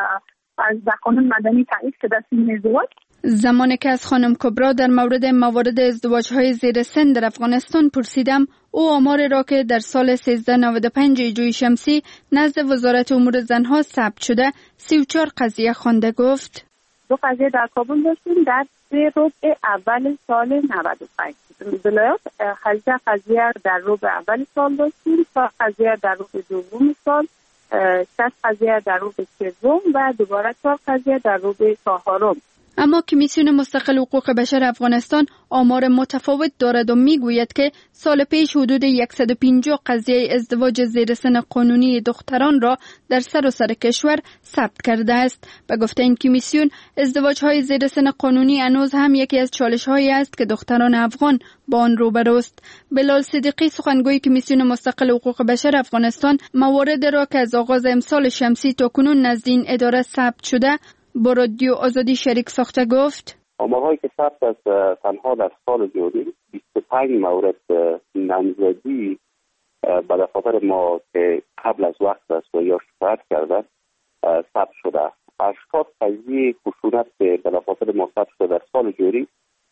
از قانون مدنی تعیین شده سن ازدواج. زمانی که از خانم کبرا در موارد ازدواج‌های زیر سن در افغانستان پرسیدم، او آمار را که در سال 1395 هجری شمسی نزد وزارت امور زنها ثبت شده 34 قضیه خوانده گفت: 2 قضیه در کابل داشتیم در 3 ربع اول سال 95. ولایات 18 قضیه در ربع اول سال داشتیم، 4 قضیه در ربع دوم سال، 6 قضیه در ربع سوم و دوباره 4 قضیه در ربع چهارم. اما کمیسیون مستقل حقوق بشر افغانستان آمار متفاوت دارد و میگوید که سال پیش حدود 150 قضیه ازدواج زیر سن قانونی دختران را در سراسر کشور ثبت کرده است. به گفته این کمیسیون، ازدواج‌های زیر سن قانونی هنوز هم یکی از چالش‌هایی است که دختران افغان با آن روبروست. بلال صدیقی سخنگوی کمیسیون مستقل حقوق بشر افغانستان موارد را که از آغاز امسال شمسی تا کنون نزد این اداره ثبت شده با رادیو آزادی شریک ساخته گفت: آمارهایی که ثبت است تنها در سال جاری 25 مورد نامزدی به دفاتر ما که قبل از وقت است و یا شکایت کرده ثبت شده. 80 قضیه خشونت به دفاتر ما ثبت شده در سال جاری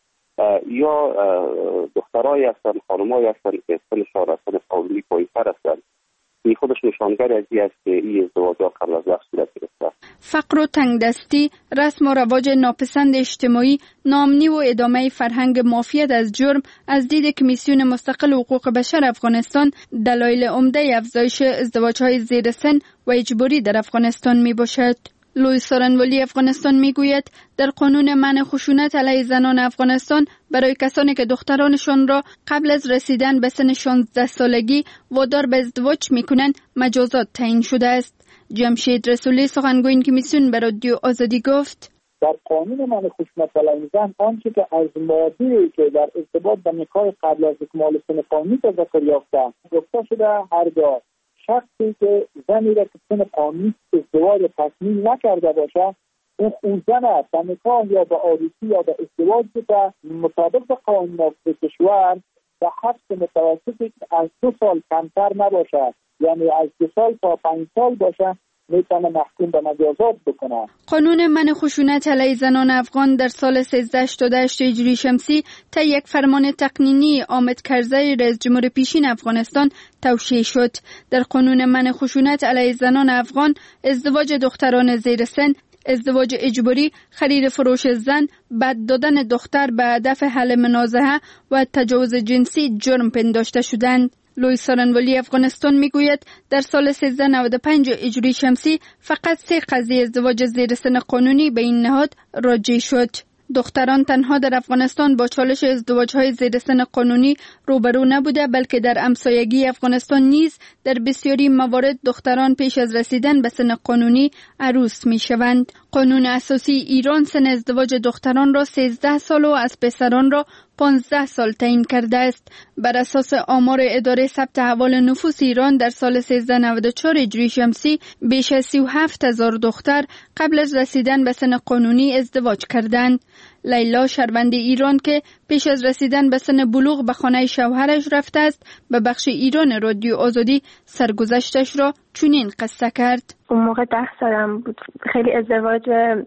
یا دخترایی هستند، خانمایی هستند که سنشان از سن قانونی پایین‌تر هستند. این خودش نشانگر از این است که این ازدواج‌ها قبل از وقت صورت گرفته. فقر و تنگدستی، رسم و رواج ناپسند اجتماعی، ناامنی و ادامه فرهنگ معافیت از جرم از دید کمیسیون مستقل حقوق بشر افغانستان دلایل عمده افزایش ازدواج‌های زیر سن و اجباری در افغانستان میباشد. لوی سارنوالی افغانستان میگوید در قانون منع خشونت علیه زنان افغانستان برای کسانی که دخترانشان را قبل از رسیدن به سن 16 سالگی وادار به ازدواج میکنند مجازات تعیین شده است. جمشید رسولی سخنگوی این کمیسیون به رادیو آزادی گفت: در قانون منع خشونت علیه زن آنچه که از ماده‌ای که در ارتباط با نکاح قبل از اکمال سن قانونی تذکر یافته گفته شده هرگاه شخصی که زنی را که سن قانونی ازدواج تکمیل نکرده باشه اون زن به نکاح یا به عروسی یا به ازدواج بده مطابق به قانون نافذ کشور به حبس متوسطی که از 2 سال کمتر نباشه، یعنی از 2 سال تا 5 سال باشه، میتونه محکوم به مجازات بکنه. قانون منع خشونت علیه زنان افغان در سال 1388 هجری شمسی تا یک فرمان تقنینی آمد کرزی رئیس جمهور پیشین افغانستان توشیح شد. در قانون منع خشونت علیه زنان افغان ازدواج دختران زیر سن، ازدواج اجباری، خرید فروش زن، بد دادن دختر به هدف حل منازعه و تجاوز جنسی جرم پنداشته شدند. لوی سارنوالی افغانستان میگوید در سال 1395 هجری شمسی فقط 3 قضیه ازدواج زیر سن قانونی به این نهاد راجع شد. دختران تنها در افغانستان با چالش ازدواج‌های زیر سن قانونی روبرو نبوده، بلکه در همسایگی افغانستان نیز در بسیاری موارد دختران پیش از رسیدن به سن قانونی عروس می‌شوند. قانون اساسی ایران سن ازدواج دختران را 13 سال و از پسران را 15 سال تعیین کرده است. بر اساس آمار اداره ثبت احوال نفوس ایران در سال 1394 هجری شمسی بیش از 37,000 دختر قبل از رسیدن به سن قانونی ازدواج کردند. لیلا شهروند ایران که پیش از رسیدن به سن بلوغ به خانه شوهرش رفته است، به بخش ایران رادیو آزادی سرگذشتش را چنین قصه کرد. اون موقع 10 سالم بود. خیلی ازدواج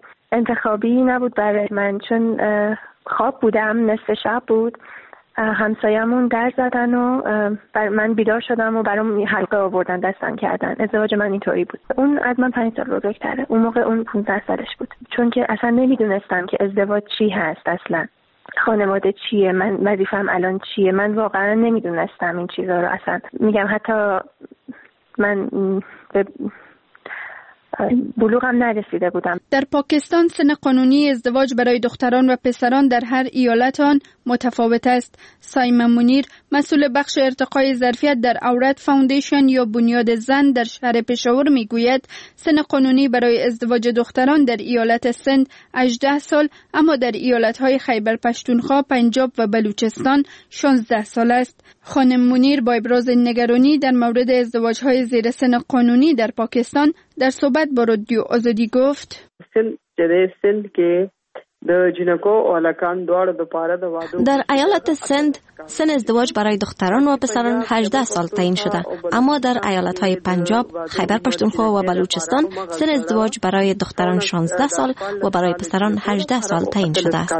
انتخابی نبود برای من، چون خواب بودم، نصف شب بود، همسایمون در زدن و من بیدار شدم و برام حلقه آوردن، دستم کردن. ازدواج من اینطوری بود. اون از من 5 سال بزرگتره. اون موقع اون 15 سالش بود. چون که اصلا نمیدونستم که ازدواج چی هست، اصلا خانواده چیه، من وظیفه‌ام الان چیه، من واقعا نمیدونستم این چیزا رو. اصلا میگم حتی من به بلوغم نرسیده بودم. در پاکستان سن قانونی ازدواج برای دختران و پسران در هر ایالت آن متفاوت است. سایما منیر، مسئول بخش ارتقای ظرفیت در عورت فاوندیشن یا بنیاد زن در شهر پشاور میگوید سن قانونی برای ازدواج دختران در ایالت سند 18 سال، اما در ایالت‌های خیبر پختونخوا، پنجاب و بلوچستان 16 سال است. خانم منیر با ابراز نگرانی در مورد ازدواج‌های زیر سن قانونی در پاکستان در صحبت با رادیو آزادی گفت: در ایالت سند سن ازدواج برای دختران و پسران 18 سال تعیین شده، اما در ایالت‌های پنجاب، خیبر پختونخوا و بلوچستان سن ازدواج برای دختران 16 سال و برای پسران 18 سال تعیین شده است.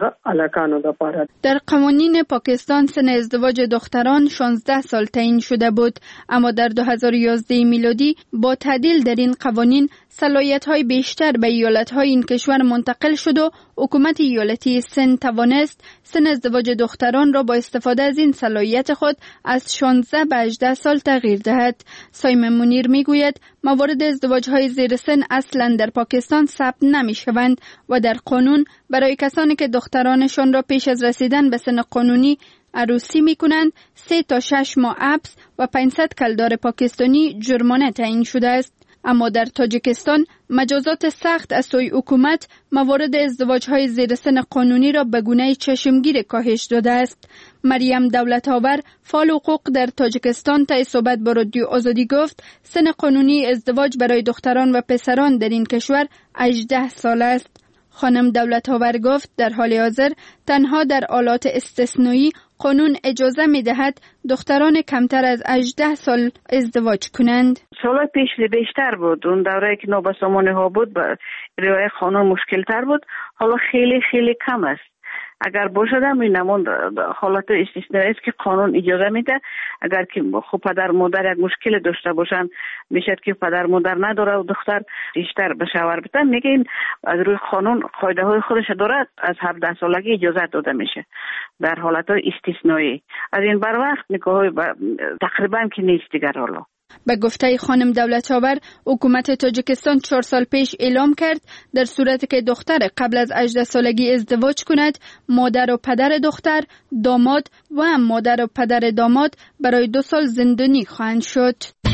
در قوانین پاکستان سن ازدواج دختران 16 سال تعیین شده بود، اما در 2011 میلادی با تعدیل در این قوانین صلاحیت‌های بیشتر به ایالت‌های این کشور منتقل شد و حکومت ایالتی سند توانست سن ازدواج دختران را با استفاده از این صلاحیت خود از 16 به 18 سال تغییر دهد. سایما منیر میگوید موارد ازدواج‌های زیر سن اصلاً در پاکستان ثبت نمی‌شوند و در قانون برای کسانی که دخترانشان را پیش از رسیدن به سن قانونی عروسی می‌کنند 3 تا 6 ماه حبس و 500 کلدار پاکستانی جرمانه تعیین شده است. اما در تاجیکستان مجازات سخت از سوی حکومت موارد ازدواج‌های زیر سن قانونی را به گونه چشمگیر کاهش داده است. مریم دولت‌آور، فعال حقوق در تاجیکستان، طی صحبت با رادیو آزادی گفت سن قانونی ازدواج برای دختران و پسران در این کشور 18 سال است. خانم دولت‌آور گفت در حال حاضر تنها در حالات استثنایی قانون اجازه می‌دهد دختران کمتر از 18 سال ازدواج کنند. سال پیش بیشتر بود، اون دوره که نابسامانی ها بود رعایت قانون مشکل تر بود، حالا خیلی خیلی کم است. اگر باشد هم این نمون حالت استثنایی است که قانون اجازه میده. اگر که خب پدر مادر یک مشکل داشته باشن، میشد که پدر مادر نداره و دختر بیشتر به شوهر بدن، میگه این از روی قانون قاعده های خودش دارد، از 17 سالگی اجازه داده میشه در حالت استثنایی. از این بر وقت نکاح تقریبا که نیست دیگر. حالا به گفته خانم دولت‌آور، حکومت تاجیکستان 4 سال پیش اعلام کرد در صورتی که دختر قبل از 18 سالگی ازدواج کند، مادر و پدر دختر، داماد و هم مادر و پدر داماد برای 2 سال زندانی خواهند شد.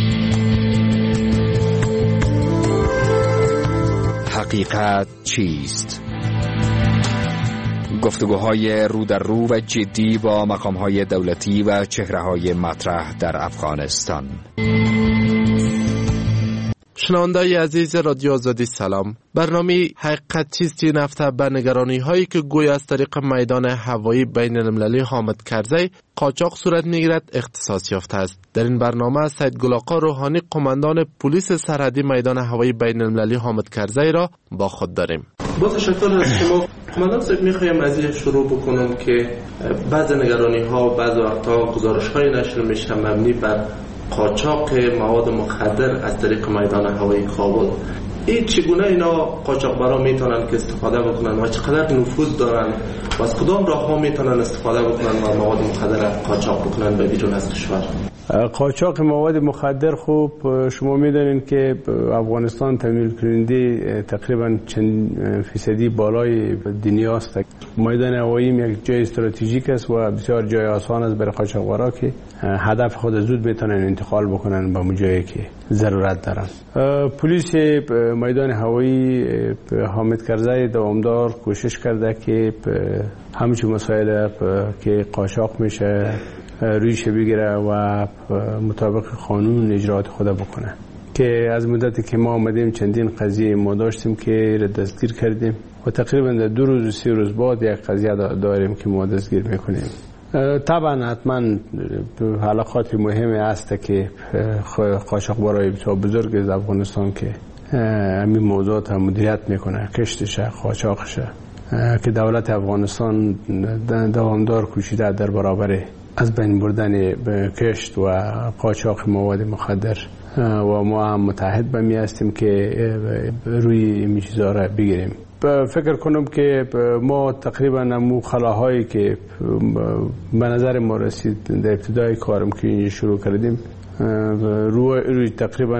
حقیقت چیست؟ گفتگوهای رو در رو و جدی با مقام‌های دولتی و چهره‌های مطرح در افغانستان. شنونده‌های عزیز رادیو آزادی سلام. برنامه حقیقت چیست این هفته به نگرانی هایی که گویا از طریق میدان هوایی بین المللی حامد کرزی قاچاق صورت میگیرد اختصاص یافته است. در این برنامه سید گلاقا روحانی قماندان پلیس سرحدی میدان هوایی بین المللی حامد کرزی را با خود داریم. با تشکر از شما قماندان صاحب، میخوایم از این شروع بکنم که بعض نگرانی ها و بعض وقتا گزارش های نشر میشه مبنی بر قاچاق مواد مخدر از طریق میدان هوایی کابل. این چگونه اینا قاچاقبرا میتونن که استفاده بکنن و چقدر نفوذ دارن و از کدام راه ها میتونن استفاده بکنن و مواد مخدر قاچاق بکنن به بیرون از کشور؟ قاچاق مواد مخدر خوب شما میدونین که افغانستان تمویل کننده تقریبا چند فیصدی بالای دنیا است. میدان هوایی یک جای استراتژیک است و بسیار جای آسان است برای قاچاقبرا که هدف خود زود بتونن انتقال بکنن به جایی که ضرورت دارن. پلیس میدان هوایی حامد کرزی دوامدار کوشش کرده که همچون مسائل که قاچاق میشه رویش بگیره و مطابق قانون اجرات خود بکنه. که از مدتی که ما آمدیم چندین قضیه ما داشتیم که دستگیر کردیم و تقریبا در 2 روز و 3 روز بعد یک قضیه داریم که ما دستگیر میکنیم. طبعا حتما حلقات مهمی است که قاچاقبرای بسیار بزرگ از افغانستان که همین موضوعات مدیریت میکنه، کشتشه، قاچاقشه، که دولت افغانستان دوامدار کوشیده در برابر از بین بردن کشت و قاچاق مواد مخدر و ما هم متحد به می هستیم که روی این چیزا را بگیریم. فکر کنم که ما تقریبا همون خلاهایی که به نظر ما رسید در ابتدای کارم که اینجا شروع کردیم روی تقریبا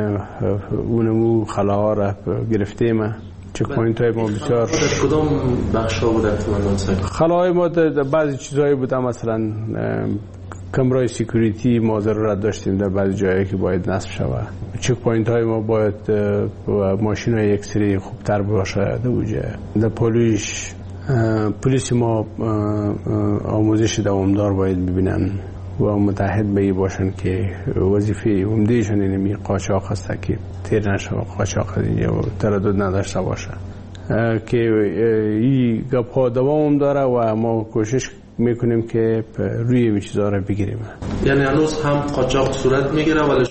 اونمو خلاها را گرفتیم. چک پوینت های ما بسیار کدام بخش ها بوده خلاهای ما بعضی چیزهایی بوده، مثلا کمرای سیکوریتی ما ضرورت داشتیم در بعضی جایی که باید نصب شود. چک پوینت های ما باید ماشین های اکسری خوبتر باشه. در پلیس ما آموزش دوامدار باید ببینن و متحد به باشن که وظیفه عمدهشان اینمی قاچاق هست که تیر نشه و قاچاق اینجا و تردد نداشته باشه که این گپ ها دوام داره و ما کوشش میکنیم که روی این چیزا را بگیریم. یعنی هنوز هم قاچاق صورت میگیره ولی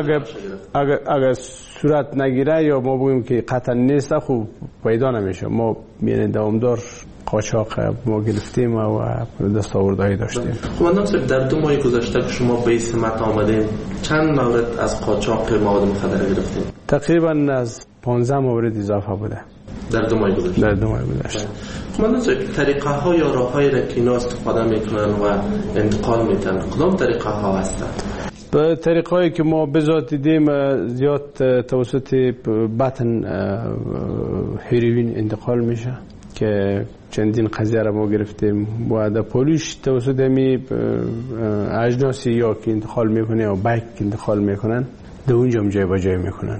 اگر صورت نگیره یا ما بگیم که قطعا نیست خوب پیدا نمیشه. ما یعنی دوامدار قاچاق ما گرفتیم و دستاوردهایی داشتیم. خب صاحب در 2 ماه گذشته که شما به این سمت آمدین چند مورد از قاچاق مواد مخدر گرفتین؟ تقریبا از 15 مورد اضافه بوده در 2 ماه گذشته. در 2 ماه گذشته. خب صاحب طریقه ها یا راه هایی را که اینا استفاده میکنن و انتقال میتن کدام طریقه ها هستن؟ به طریقه‌ای که ما بذات دیدیم زیاد توسط بطن هیروین انتقال میشه که چندین قضیه را ما گرفتیم و در پلیس توسط همی اجناسی یا که انتقال میکنه یا بایک که انتقال میکنن در اونجا جای با جای میکنن.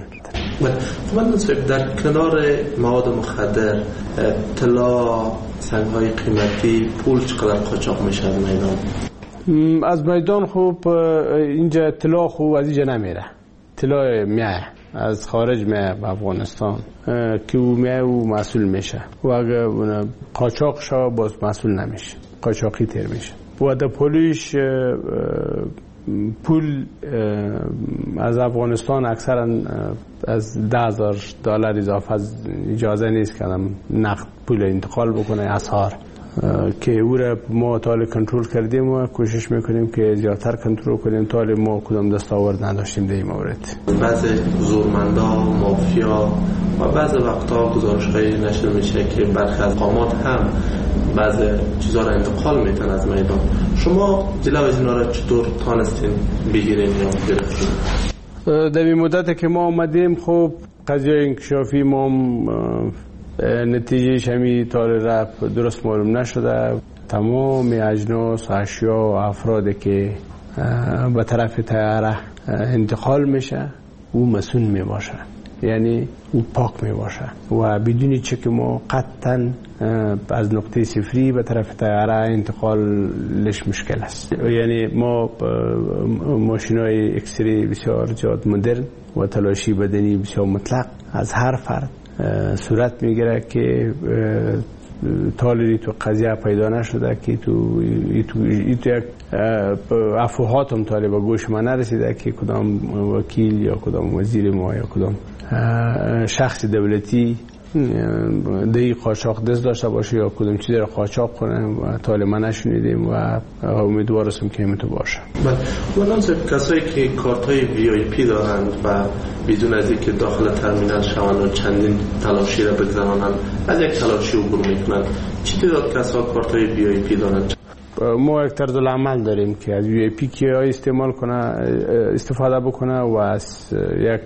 خب در کنار مواد مخدر طلا، سنگ‌های قیمتی، پول چقدر قاچاق میشه از میدان؟ از میدان خوب اینجا طلا خوب از اینجا نمیره. طلا میاه از خارج میاه به افغانستان که او میاه و مسئول میشه و اگر قاچاق شا باز مسئول نمیشه، قاچاقی تیر میشه. و در پلیس پول از افغانستان اکثرا از $10,000 اضافه اجازه نیست که نقد پول انتقال بکنه اسعار که او را ما تاله کنترل کردیم و کوشش میکنیم که زیادتر کنترل کنیم. تاله ما کدام دستاورد نداشتیم در این مورد. بعضی زورمندا، مافیا و بعضی وقتا گزارش‌های نشر میشه که برخی از قامات هم بعضی چیزا را انتقال میتن از میدان. شما جلو از اینا را چطور تانستین بگیرین یا گرفتین؟ در این مدت که ما آمدیم خب قضیه انکشافی ما نتیجهش همی تاله رفت درست معلوم نشده. تمام اجناس، اشیا و افرادی که به طرف طیاره انتقال میشه او مسئول می باشه، یعنی او پاک می باشه و بدون چک ما قطعا از نقطه صفری به طرف طیاره انتقالش مشکل است. یعنی ما ماشینای اکسری بسیار زیاد مدرن و تلاشی بدنی بسیار مطلق از هر فرد صورت میگیره که تالی تو قضیه پیدا نشده که تو یک افواهات هم تالی به گوش ما نرسیده که کدام وکیل یا کدام وزیر ما یا کدام شخص دولتی دی قاچاق دست داشته باشه یا کدام چیزی را قاچاق کنه و تالی ما نشنیدیم و امیدوار هستم که همین تو باشه. بله، کسایی که کارت های VIP دارند و بدون از اینکه داخل ترمینال شوند و چندین تلاشی را بگذرانند از یک تلاشی عبور میکنند، چی تعداد کسا کارت های VIP دارند؟ ما یک طرز العمل داریم که از VIP که استعمال کنه، استفاده بکنه و از یک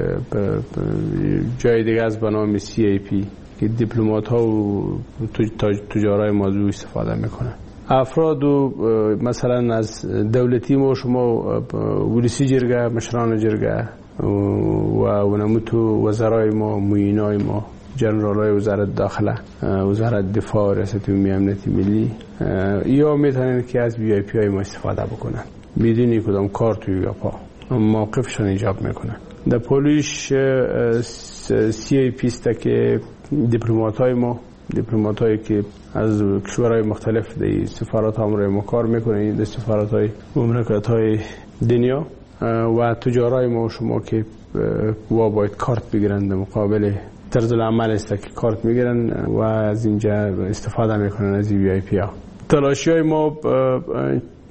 جای دیگه از به نام CIP که دیپلمات ها و تجارای موضوع استفاده میکنه. افراد و مثلا از دولتی ما شما ولسی جرگه، مشران جرگه و ونموتو وزرای ما، معینای ما، جنرالای وزارت داخله، وزارت دفاع، ریاست عمومی امنیت ملی یا میتونن که از VIP های ما استفاده بکنن بدون کدام کارت یا پا موقفشون ایجاب میکنن. در پلیس CIP است که دیپلمات‌های ما، دیپلمات‌هایی که از کشورهای مختلف در سفارت امور ما کار میکنن، در سفارت‌های مملکت‌های دنیا و تجارای ما شما که باید کارت بگیرن در مقابل طرز العمل است که کارت میگیرن و از اینجا استفاده میکنن از VIP ها. تلاشی های ما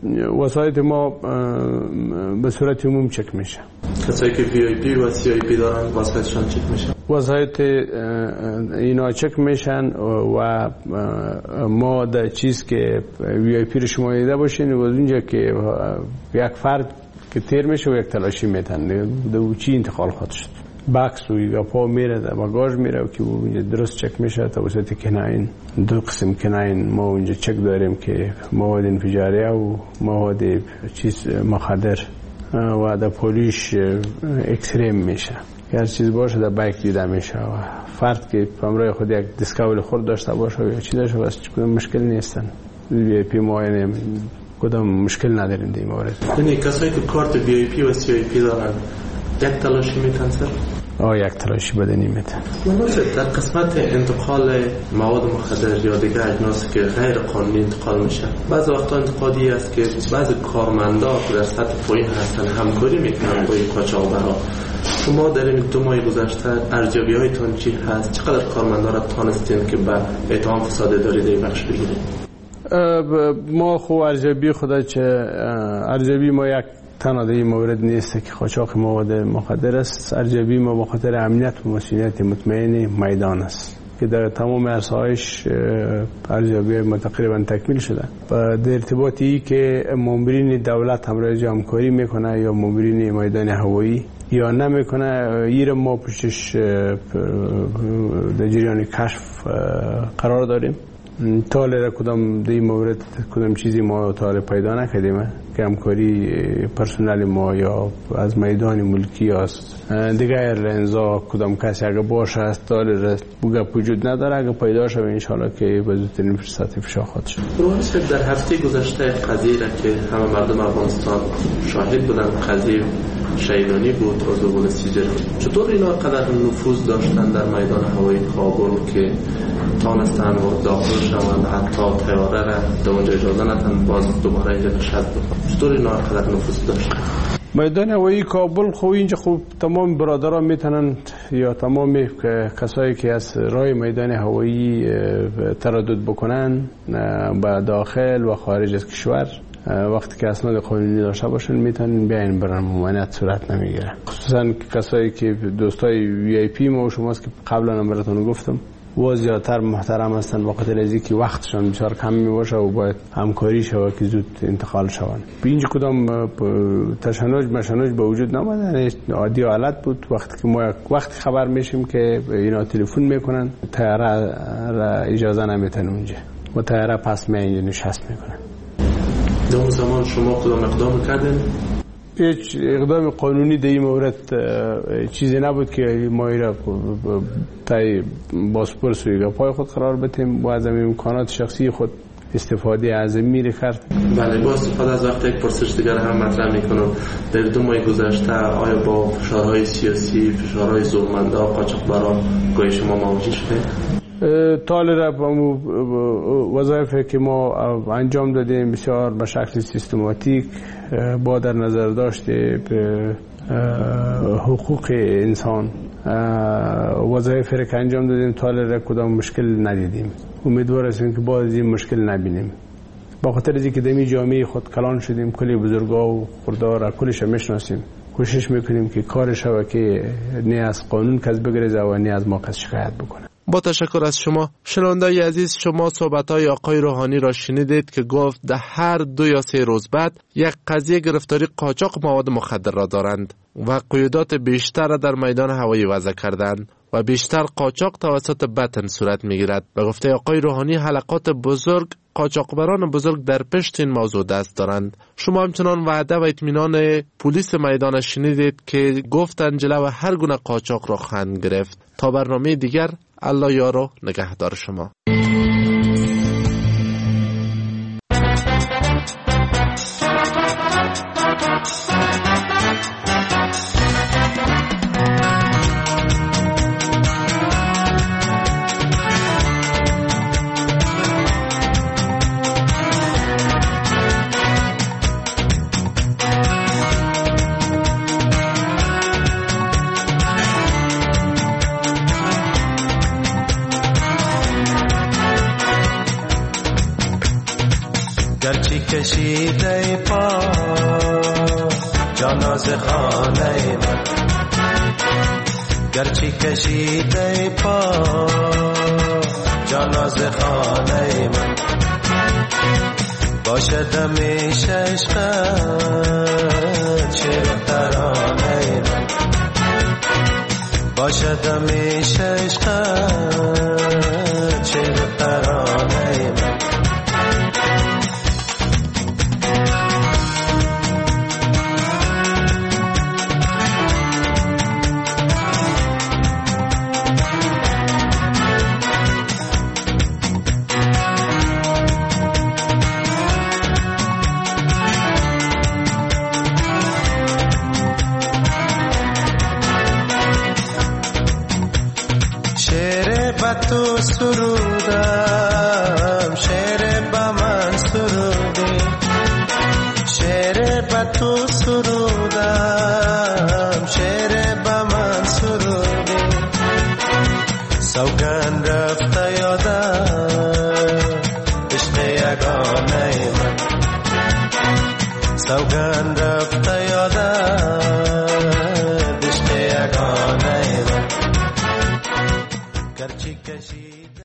وسایت ما به صورت عموم چک میشه. کسایی که VIP و CIP دارن وسایتشان چک میشه؟ وسایت اینا چک میشن و ما در چیز که VIP رو شما دیده باشین و اونجا که یک فرد که تیر میشه و یک تلاشی میتن دو چی انتقال خواهد شد. بکس و یا پا میره در باگاژ میره که اونجا درست چک میشه. توسط کناین دو قسم کناین ما اونجا چک داریم که مواد انفجاریه و مواد چیز مخدر و در پولیش اکسری میشه. هر چیز باشه در بایک دیده میشه و فرد که همراه خود یک دیسکاول خورد داشته باشه یا چی داشته باشه کدام مشکل نیستن. VIP ما یعنی کدام مشکل نداریم در این مورد. یعنی کسایی که کارت VIP و CIP دارن یک تلاشی میتن سر؟ یک تلاشی بدنی میتن. در قسمت انتقال مواد مخدر یا دیگر اجناسی که غیر قانونی انتقال میشه بعض وقتا انتقادی است که بعض کارمندا که در سطح پایین هستن همکاری میکنن با این قاچاقبرا. شما در این 2 ماه گذشته ارزیابی هایتون چی هست؟ چقدر کارمندا را تانستین که به اتهام فساد اداری در بخش بگیرید؟ ما خوب ارزیابی خدا چه ارزیابی ما یک تنها در این مورد نیست که قاچاق مواد مخدر است. ارزیابی ما به خاطر امنیت و مسئولیت مطمئن میدان است که در تمام عرصه‌هایش ارزیابی ما تقریبا تکمیل شده. در ارتباطی که مامورین دولت همراه همکاری میکنه یا مامورین میدان هوایی یا نمیکنه ایر ما پشتش در جریان کشف قرار داریم. تا کدام دی مورد کدام چیزی ما تا پیدا نکردیم که همکاری پرسنل ما یا از میدان ملکی است دیگه ایرلاینزا کدام کسی اگه باشه است تا بوگه وجود نداره اگه پیدا شه انشالله که به زودترین فرصت افشا خواهد شد. در هفته گذشته قضیه را که همه مردم افغانستان شاهد بودن قضیه شیدانی بود عضو سیجر. چطور اینا قدر نفوذ داشتن در میدان هوایی کابل که تانستن و داخل شوند حتی طیاره را در اونجا اجازه ندن باز دوباره اینجا نشست بکنن؟ چطور اینا قدر نفوذ داشتن؟ میدان هوایی کابل اینجا خوب تمام برادران میتونن یا تمام کسایی که از راه میدان هوایی تردد بکنن به داخل و خارج از کشور وقتی که اسناد قانونی داشته باشن میتونن بیاین برن ممانعت صورت نمیگیره. خصوصا کسایی که دوستای VIP ما و شماست که قبلا هم براتون گفتم و زیادتر محترم هستن به خاطر از اینکه وقتشان بسیار کم میباشه و باید همکاری شوه که زود انتقال شوند. اینجا کدام تشنج به وجود نمیاد. عادی حالت بود وقتی که ما وقتی خبر میشیم که اینا تلفن میکنن طیاره را اجازه نمیتن اونجا و طیاره پس می اینجا نشست میکنن. در اون زمان شما کدام اقدام کردین؟ هیچ اقدام قانونی در این مورد چیزی نبود که ما را تای بازپرس و پای خود قرار بدیم و از امکانات شخصی خود استفاده از میره کرد. بله با استفاده از وقت یک پرسش دیگر هم مطرح میکنم. در 2 ماه گذشته آیا با فشارهای سیاسی فشارهای زورمندا قاچاقبرا گاهی شما مواجه شده؟ طالب وظایفی که ما انجام دادیم بسیار به شکل سیستماتیک با در نظر داشته به حقوق انسان وظایفی که انجام دادیم طالب کدام مشکل ندیدیم. امیدوار هستیم که باز این مشکل نبینیم. با خاطر از اینکه دمی جامعه خود کلان شدیم کلی بزرگا و خردار کلش میشناسیم کوشش میکنیم که کار شبکه نه از قانون کس بگریزه و نه از ما کس شکایت بکنه. با تشکر از شما شنونده‌ی عزیز. شما صحبت‌های آقای روحانی را شنیدید که گفت در هر 2 یا 3 روز بعد یک قضیه گرفتاری قاچاق مواد مخدر را دارند و قیودات بیشتر را در میدان هوایی وضع کردند و بیشتر قاچاق توسط بطن صورت می‌گیرد. به گفته آقای روحانی حلقات بزرگ قاچاقبران بزرگ در پشت این موضوع دست دارند. شما همچنان وعده و اطمینان پلیس میدان شنیدید که گفتند جلو هر گونه قاچاق را خواهند گرفت. تا برنامه دیگر الله یار و نگهدار شما. گرچی کشیده پا جاناز خانه من، گرچی کشیده پا جاناز خانه من، باشد همیشه عشقت شعر و ترانه من، باشد همیشه عشقت شعر و ترانه من. تو سرودم شعر با من سرودی، شعر با تو سرودم شعر با من سرودی، سوگند رفته یادم عشق یگانه من، سوگند رفته